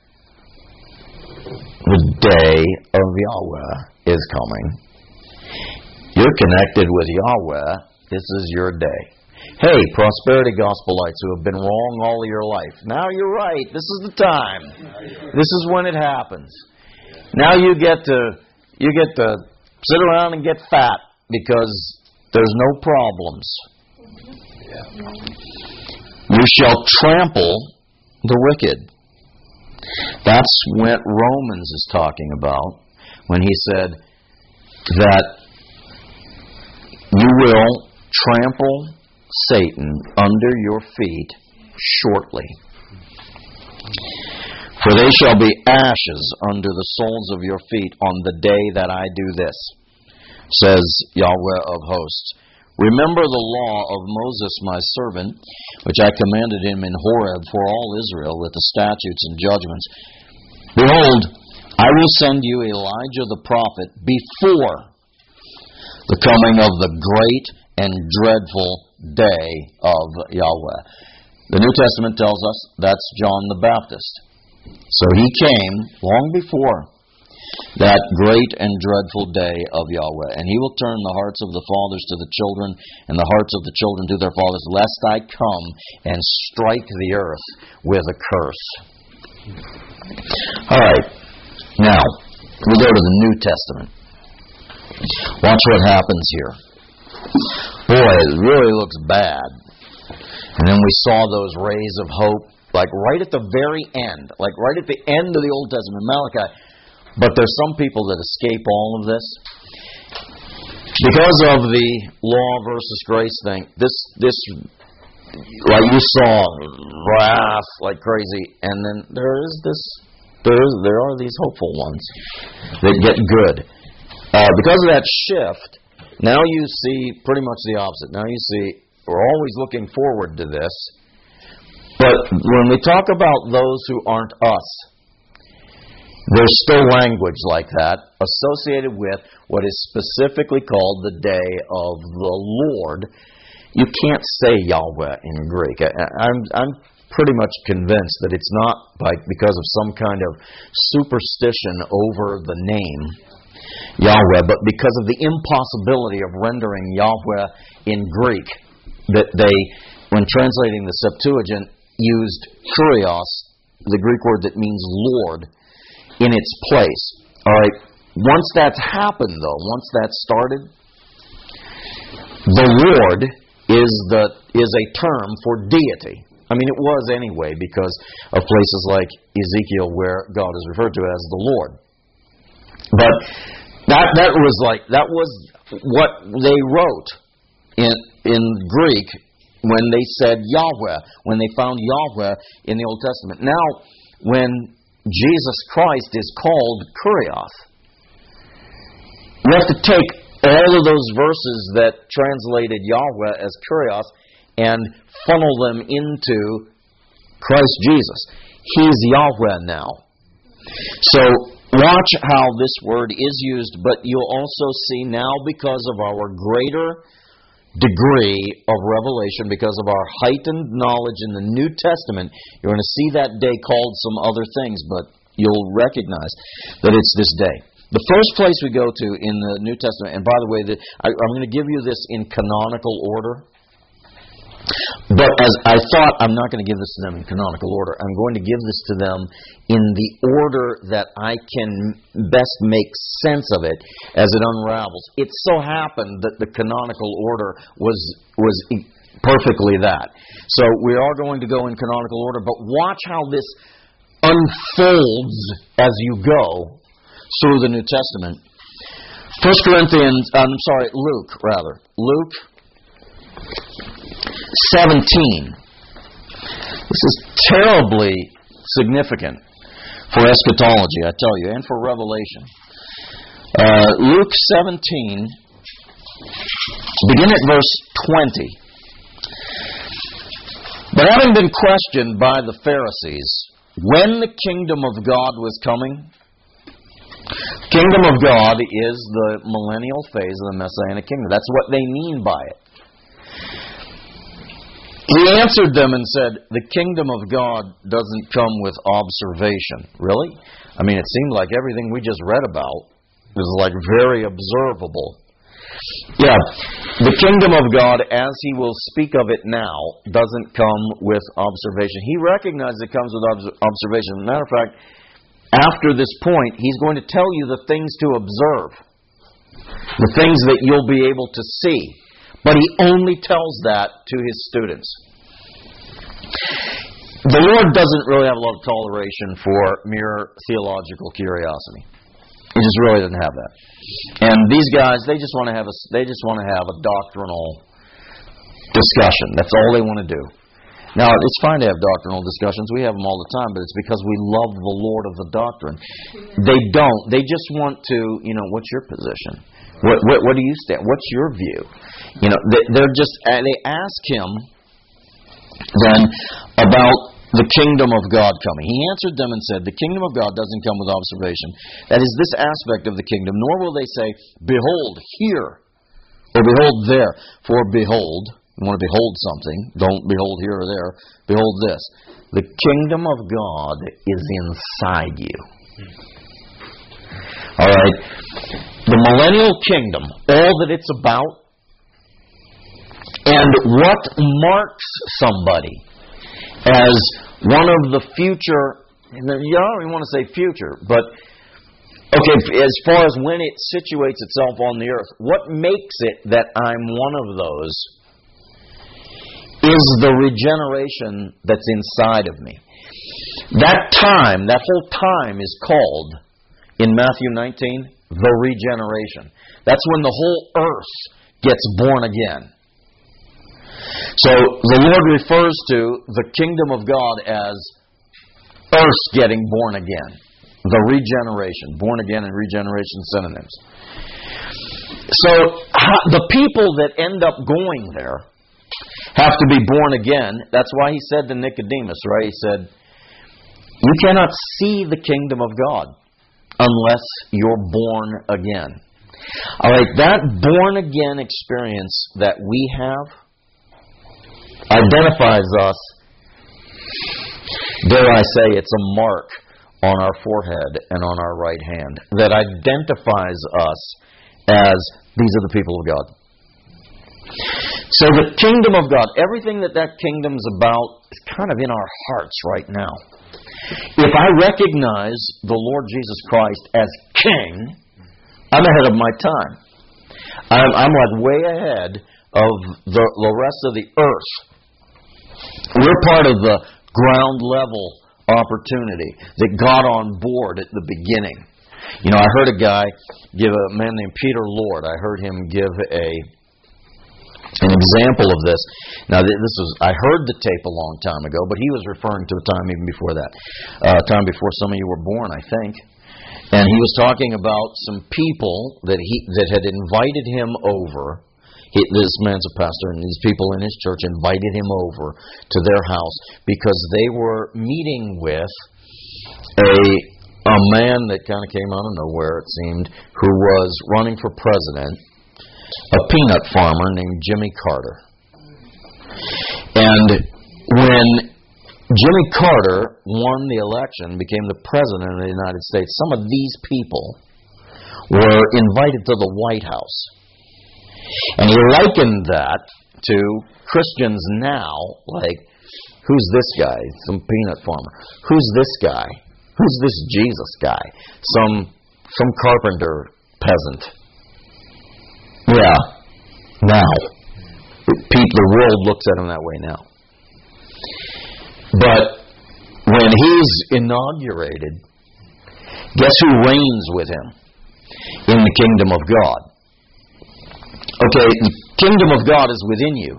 The day of Yahweh is coming. You're connected with Yahweh. This is your day. Hey, prosperity gospelites who have been wrong all of your life. Now you're right. This is the time. This is when it happens. Now you get to you get to sit around and get fat because there's no problems. You shall trample the wicked. That's what Romans is talking about when he said that you will trample Satan under your feet shortly. For they shall be ashes under the soles of your feet on the day that I do this, says Yahweh of hosts. Remember the law of Moses my servant, which I commanded him in Horeb for all Israel with the statutes and judgments. Behold, I will send you Elijah the prophet before the coming of the great and dreadful day of Yahweh. The New Testament tells us that's John the Baptist. So he came long before that great and dreadful day of Yahweh. And he will turn the hearts of the fathers to the children, and the hearts of the children to their fathers, lest I come and strike the earth with a curse. All right. Now, we go to the New Testament. Watch what happens here. Boy, it really looks bad. And then we saw those rays of hope, like right at the very end, like right at the end of the Old Testament, Malachi. But there's some people that escape all of this. Because of the law versus grace thing, this, this, like you saw, wrath like crazy, and then there is this, there is, there are these hopeful ones that get good. Uh, because of that shift, now you see pretty much the opposite. Now you see, we're always looking forward to this, but when we talk about those who aren't us, there's still language like that associated with what is specifically called the day of the Lord. You can't say Yahweh in Greek. I, I'm, I'm pretty much convinced that it's not like because of some kind of superstition over the name Yahweh, but because of the impossibility of rendering Yahweh in Greek, that they, when translating the Septuagint, used kurios, the Greek word that means Lord, in its place. All right. Once that's happened, though, once that's started, the Lord is the is a term for deity. I mean, it was anyway because of places like Ezekiel where God is referred to as the Lord. But that that was like that was what they wrote in in Greek when they said Yahweh, when they found Yahweh in the Old Testament. Now, when Jesus Christ is called Kurios, you have to take all of those verses that translated Yahweh as Kurios and funnel them into Christ Jesus. He's Yahweh now. So watch how this word is used, but you'll also see now, because of our greater degree of revelation, because of our heightened knowledge in the New Testament, you're going to see that day called some other things, but you'll recognize that it's this day. The first place we go to in the New Testament, and by the way, the, I, I'm going to give you this in canonical order. But as I thought, I'm not going to give this to them in canonical order. I'm going to give this to them in the order that I can best make sense of it as it unravels. It so happened that the canonical order was was perfectly that. So we are going to go in canonical order, but watch how this unfolds as you go through the New Testament. First Corinthians, I'm sorry, Luke, rather. Luke seventeen. This is terribly significant for eschatology, I tell you, and for Revelation. Uh, Luke seventeen, begin at verse twenty. But having been questioned by the Pharisees when the kingdom of God was coming, kingdom of God is the millennial phase of the Messianic kingdom. That's what they mean by it. He answered them and said, the kingdom of God doesn't come with observation. Really? I mean, it seemed like everything we just read about was like very observable. Yeah, the kingdom of God, as he will speak of it now, doesn't come with observation. He recognizes it comes with ob- observation. As a matter of fact, after this point, he's going to tell you the things to observe, the things that you'll be able to see. But he only tells that to his students. The Lord doesn't really have a lot of toleration for mere theological curiosity. He just really doesn't have that. And these guys, they just want to have a they just want to have a doctrinal discussion. That's all they want to do. Now, it's fine to have doctrinal discussions. We have them all the time, but it's because we love the Lord of the doctrine. They don't. They just want to, you know, what's your position? What, what, what do you stand? What's your view? You know, they, they're just, they ask him then about the kingdom of God coming. He answered them and said, the kingdom of God doesn't come with observation. That is this aspect of the kingdom, nor will they say, behold here, or behold there. For behold, you want to behold something, don't behold here or there, behold this. The kingdom of God is inside you. All right. The millennial kingdom, all that it's about, and what marks somebody as one of the future, you don't even want to say future, but okay, as far as when it situates itself on the earth, what makes it that I'm one of those is the regeneration that's inside of me. That time, that whole time is called, in Matthew nineteen, the regeneration. That's when the whole earth gets born again. So the Lord refers to the kingdom of God as earth getting born again. The regeneration. Born again and regeneration synonyms. So the people that end up going there have to be born again. That's why he said to Nicodemus, right? He said, you cannot see the kingdom of God unless you're born again. All right, that born again experience that we have identifies us, dare I say, it's a mark on our forehead and on our right hand that identifies us as these are the people of God. So the kingdom of God, everything that that kingdom's about is kind of in our hearts right now. If I recognize the Lord Jesus Christ as King, I'm ahead of my time. I'm, I'm like way ahead of the, the rest of the earth. We're part of the ground level opportunity that got on board at the beginning. You know, I heard a guy give a man named Peter Lord. I heard him give a an example of this. Now, this was I heard the tape a long time ago, but he was referring to a time even before that, uh, time before some of you were born, I think. And he was talking about some people that he that had invited him over. He, this man's a pastor, and these people in his church invited him over to their house because they were meeting with a a man that kind of came out of nowhere, it seemed, who was running for president, a peanut farmer named Jimmy Carter. And when Jimmy Carter won the election, became the president of the United States, some of these people were invited to the White House. And he likened that to Christians now, like, who's this guy? Some peanut farmer. Who's this guy? Who's this Jesus guy? Some some carpenter peasant. Yeah, now. People, the world looks at him that way now. But when he's inaugurated, guess who reigns with him in the kingdom of God? Okay, the kingdom of God is within you.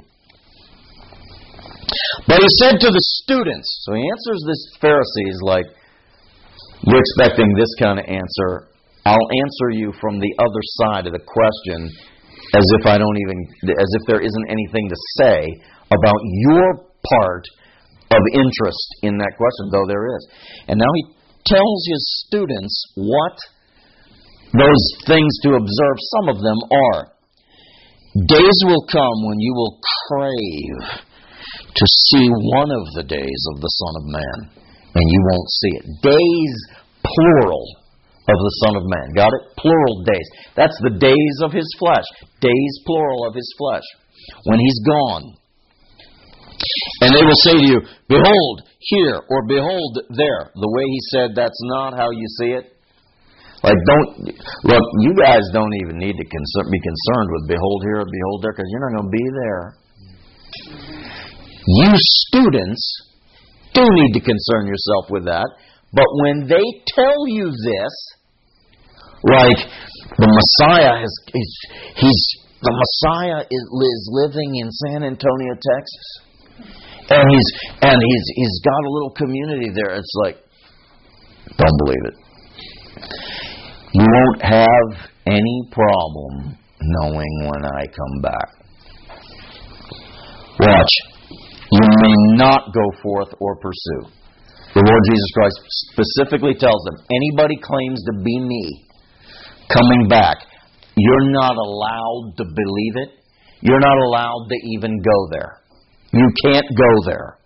But he said to the students, so he answers this Pharisees like, you're expecting this kind of answer. I'll answer you from the other side of the question as if I don't even, as if there isn't anything to say about your part of interest in that question, though there is. And now he tells his students what those things to observe, some of them are. Days will come when you will crave to see one of the days of the Son of Man, and you won't see it. Days, plural, of the Son of Man. Got it? Plural days. That's the days of His flesh. Days, plural, of His flesh. When He's gone. And they will say to you, behold, here, or behold, there. The way He said, that's not how you see it. Like, don't, look, you guys don't even need to concern, be concerned with behold here or behold there, because you're not going to be there. You students do need to concern yourself with that. But when they tell you this, like the Messiah is, is he's the Messiah is, is living in San Antonio, Texas, and he's and he's he's got a little community there. It's like, don't believe it. You won't have any problem knowing when I come back. Watch. You may not go forth or pursue. The Lord Jesus Christ specifically tells them, anybody claims to be me coming back, you're not allowed to believe it. You're not allowed to even go there. You can't go there.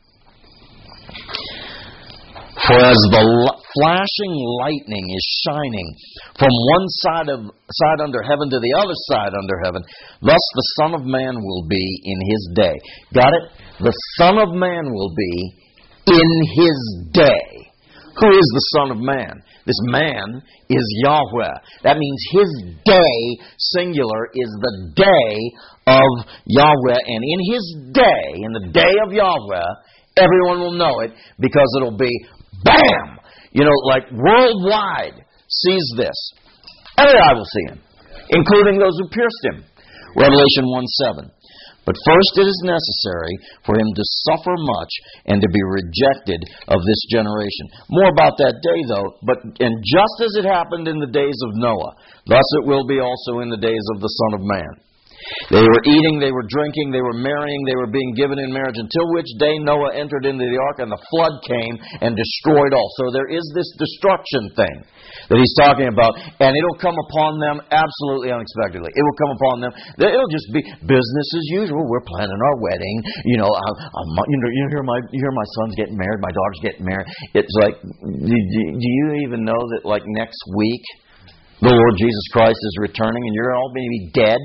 For as the l- flashing lightning is shining from one side of side under heaven to the other side under heaven, thus the Son of Man will be in His day. Got it? The Son of Man will be in His day. Who is the Son of Man? This man is Yahweh. That means His day, singular, is the day of Yahweh. And in His day, in the day of Yahweh, everyone will know it because it'll be BAM! You know, like worldwide sees this. Every eye will see Him, including those who pierced Him. Revelation one seven. But first it is necessary for Him to suffer much and to be rejected of this generation. More about that day, though. But and just as it happened in the days of Noah, thus it will be also in the days of the Son of Man. They were eating, they were drinking, they were marrying, they were being given in marriage, until which day Noah entered into the ark, and the flood came and destroyed all. So there is this destruction thing that he's talking about, and it'll come upon them absolutely unexpectedly. It will come upon them. It'll just be business as usual. We're planning our wedding. You know, I'm, I'm, you know, you hear my you hear my son's getting married, my daughter's getting married. It's like, do, do you even know that like next week the Lord Jesus Christ is returning, and you're all going to be dead?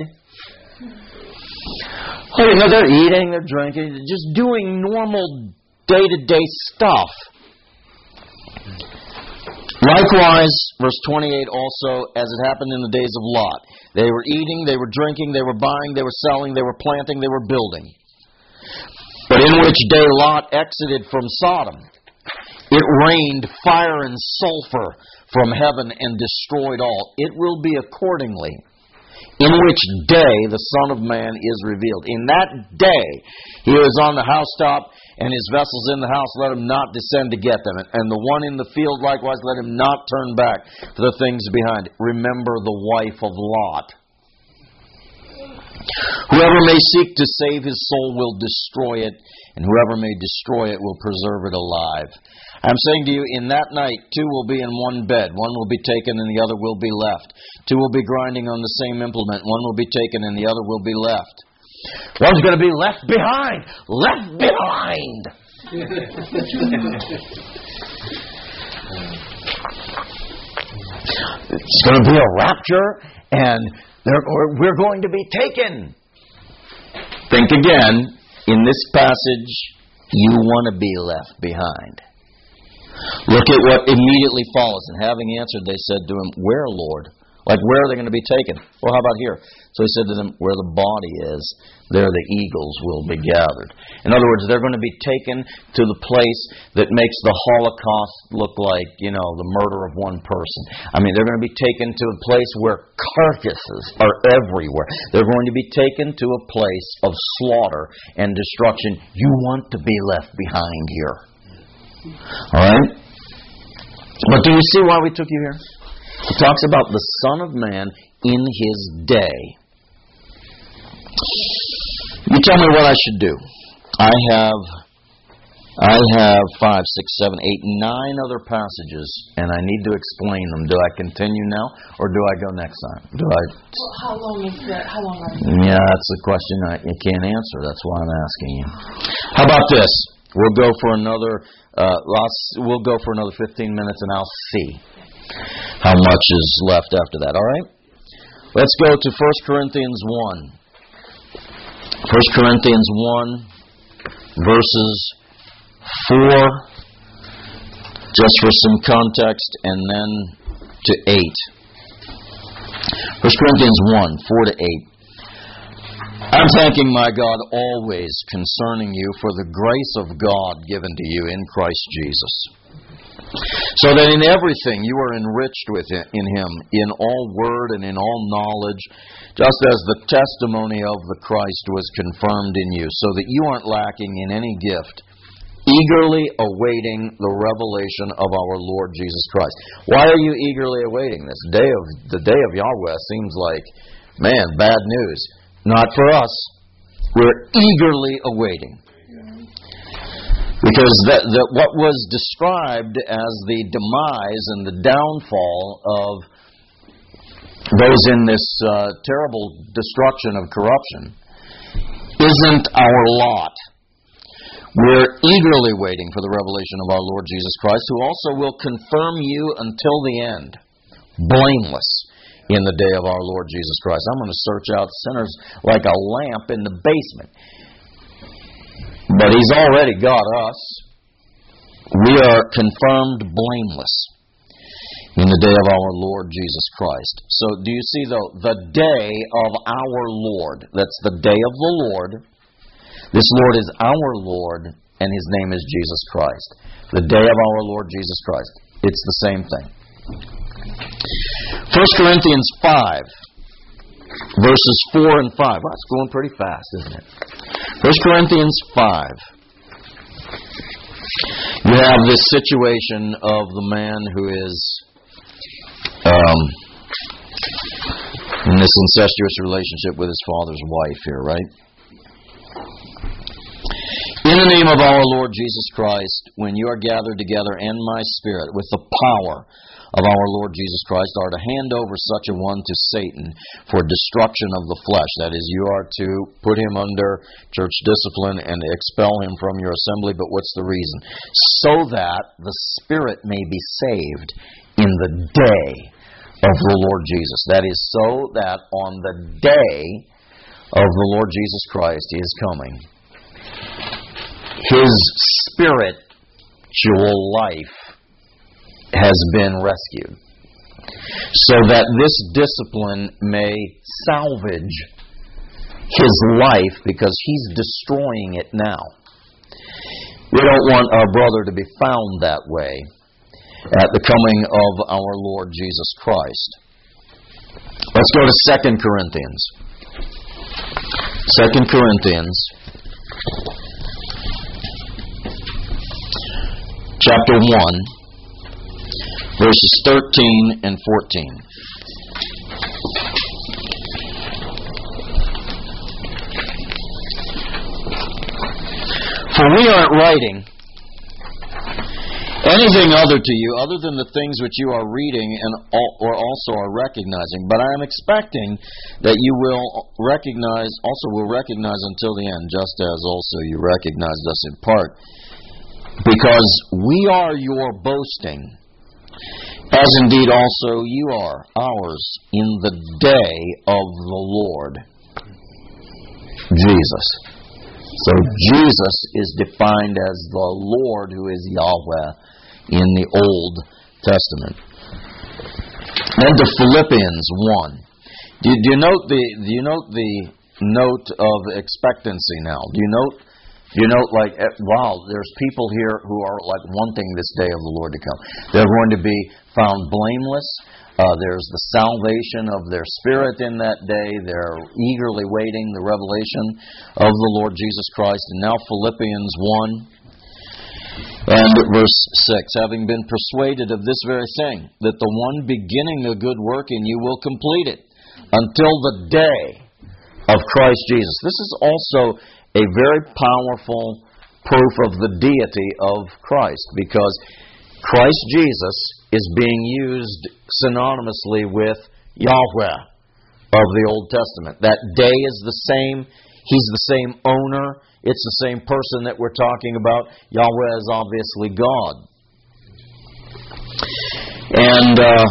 Oh, you know, they're eating, they're drinking, they're just doing normal day-to-day stuff. Likewise, verse twenty-eight also, as it happened in the days of Lot. They were eating, they were drinking, they were buying, they were selling, they were planting, they were building. But in which day Lot exited from Sodom, it rained fire and sulfur from heaven and destroyed all. It will be accordingly, in which day the Son of Man is revealed. In that day, He is on the housetop, and His vessels in the house, let him not descend to get them. And the one in the field likewise, let him not turn back to the things behind. Remember the wife of Lot. Whoever may seek to save his soul will destroy it, and whoever may destroy it will preserve it alive. I'm saying to you, in that night, two will be in one bed. One will be taken and the other will be left. Two will be grinding on the same implement. One will be taken and the other will be left. One's going to be left behind. Left behind. It's going to be a rapture, and we're going to be taken. Think again. In this passage, you want to be left behind. Look at what immediately follows. And having answered, they said to him, "Where, Lord?" Like, where are they going to be taken? Well, how about here? So he said to them, "Where the body is, there the eagles will be gathered." In other words, they're going to be taken to the place that makes the Holocaust look like, you know, the murder of one person. I mean, they're going to be taken to a place where carcasses are everywhere. They're going to be taken to a place of slaughter and destruction. You want to be left behind here. All right? But do you see why we took you here? He talks about the Son of Man in His day. You tell me what I should do. I have, I have five, six, seven, eight, nine other passages, and I need to explain them. Do I continue now, or do I go next time? Do I? Well, how long is that? How long are you? Yeah, that's a question I you can't answer. That's why I'm asking you. How about this? We'll go for another. Uh, we'll go for another fifteen minutes, and I'll see how much is left after that. All right? Let's go to First Corinthians one. First Corinthians one, verses four, just for some context, and then to eight. First Corinthians one, four to eight. I'm thanking my God always concerning you for the grace of God given to you in Christ Jesus, so that in everything you are enriched with it, in Him, in all word and in all knowledge, just as the testimony of the Christ was confirmed in you, so that you aren't lacking in any gift, eagerly awaiting the revelation of our Lord Jesus Christ. Why are you eagerly awaiting this? Day of the day of Yahweh seems like, man, bad news. Not for us. We're eagerly awaiting. Because that, that what was described as the demise and the downfall of those in this uh, terrible destruction of corruption isn't our lot. We're eagerly waiting for the revelation of our Lord Jesus Christ, who also will confirm you until the end, blameless in the day of our Lord Jesus Christ. I'm going to search out sinners like a lamp in the basement. But He's already got us. We are confirmed blameless in the day of our Lord Jesus Christ. So do you see, though, the day of our Lord, that's the day of the Lord. This Lord is our Lord, and His name is Jesus Christ. The day of our Lord Jesus Christ. It's the same thing. First Corinthians five, verses four and five. Well, that's going pretty fast, isn't it? First Corinthians five. You have this situation of the man who is um, in this incestuous relationship with his father's wife here, right? In the name of our Lord Jesus Christ, when you are gathered together in my spirit with the power of our Lord Jesus Christ, are to hand over such a one to Satan for destruction of the flesh. That is, you are to put him under church discipline and expel him from your assembly. But what's the reason? So that the spirit may be saved in the day of the Lord Jesus. That is, so that on the day of the Lord Jesus Christ, He is coming. His spiritual life has been rescued, so that this discipline may salvage his life, because he's destroying it now. We don't want our brother to be found that way at the coming of our Lord Jesus Christ. Let's go to Second Corinthians. Second Corinthians chapter one, verses thirteen and fourteen. For we aren't writing anything other to you other than the things which you are reading and all, or also are recognizing. But I am expecting that you will recognize, also will recognize until the end, just as also you recognized us in part. Because we are your boasting, as indeed also you are ours in the day of the Lord. Jesus. So Jesus is defined as the Lord, who is Yahweh in the Old Testament. Then to Philippians one. Do you, do you note the do you note the note of expectancy now? Do you note do you note like wow, there's people here who are like wanting this day of the Lord to come. They're going to be found blameless. Uh, there's the salvation of their spirit in that day. They're eagerly waiting the revelation of the Lord Jesus Christ. And now Philippians one and verse six. Having been persuaded of this very thing, that the one beginning a good work in you will complete it until the day of Christ Jesus. This is also a very powerful proof of the deity of Christ, because Christ Jesus is being used synonymously with Yahweh of the Old Testament. That day is the same. He's the same owner. It's the same person that we're talking about. Yahweh is obviously God. And, uh,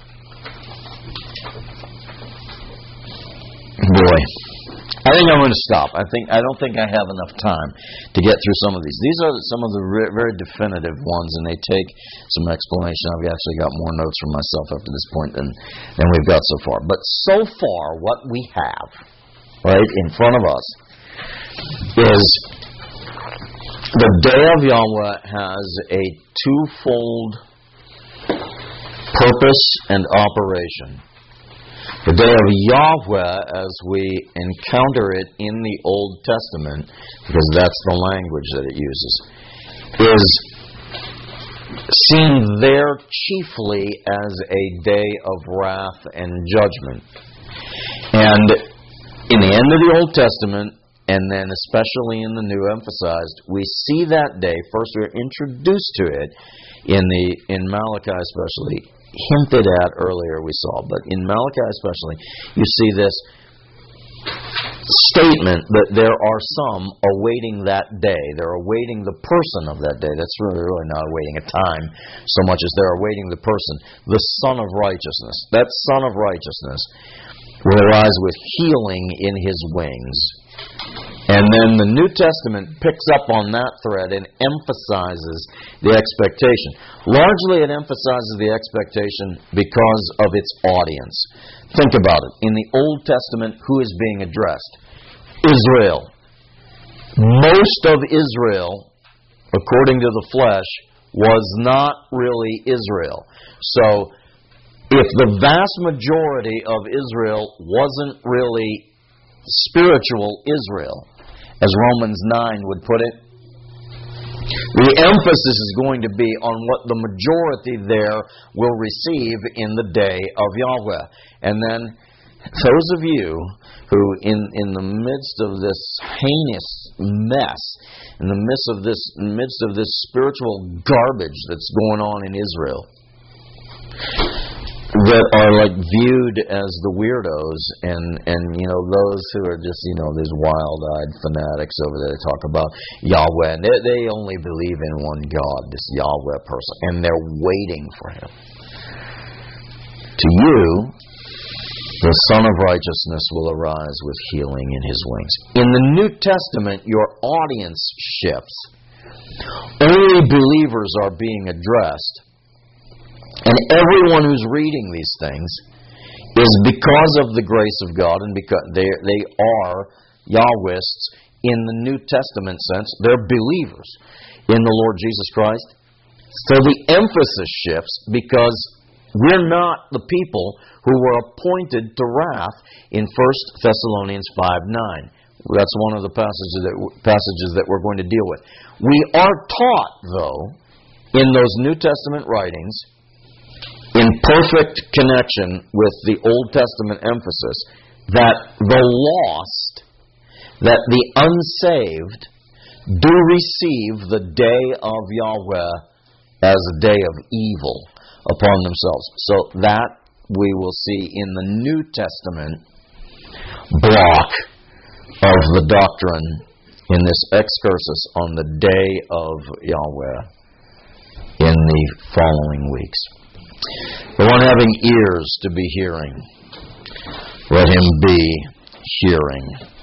boy, I think I'm going to stop. I think I don't think I have enough time to get through some of these. These are some of the re- very definitive ones, and they take some explanation. I've actually got more notes from myself up to this point than, than we've got so far. But so far, what we have, right, in front of us is the day of Yahweh has a twofold purpose and operation. The day of Yahweh, as we encounter it in the Old Testament, because that's the language that it uses, is seen there chiefly as a day of wrath and judgment. And in the end of the Old Testament, and then especially in the New emphasized, we see that day. First, we're introduced to it in the in Malachi especially, hinted at earlier we saw, but in Malachi especially, you see this statement that there are some awaiting that day. They're awaiting the person of that day. That's really, really not awaiting a time so much as they're awaiting the person, the Son of Righteousness. That Son of Righteousness will arise with healing in His wings. And then the New Testament picks up on that thread and emphasizes the expectation. Largely it emphasizes the expectation because of its audience. Think about it. In the Old Testament, who is being addressed? Israel. Most of Israel, according to the flesh, was not really Israel. So, if the vast majority of Israel wasn't really spiritual Israel, as Romans nine would put it, the emphasis is going to be on what the majority there will receive in the day of Yahweh. And then those of you who, in, in the midst of this heinous mess, in the midst of this midst of this spiritual garbage that's going on in Israel, that are like viewed as the weirdos, and, and you know, those who are just, you know, these wild-eyed fanatics over there that talk about Yahweh, and they, they only believe in one God, this Yahweh person, and they're waiting for Him. To you, the Son of Righteousness will arise with healing in His wings. In the New Testament, your audience shifts. Only believers are being addressed. And everyone who's reading these things is because of the grace of God, and because they they are Yahwists in the New Testament sense. They're believers in the Lord Jesus Christ. So the emphasis shifts because we're not the people who were appointed to wrath in First Thessalonians five nine. That's one of the passages that, passages that we're going to deal with. We are taught, though, in those New Testament writings, in perfect connection with the Old Testament emphasis, that the lost, that the unsaved, do receive the day of Yahweh as a day of evil upon themselves. So that we will see in the New Testament block of the doctrine in this excursus on the day of Yahweh in the following weeks. The one having ears to be hearing, let him be hearing.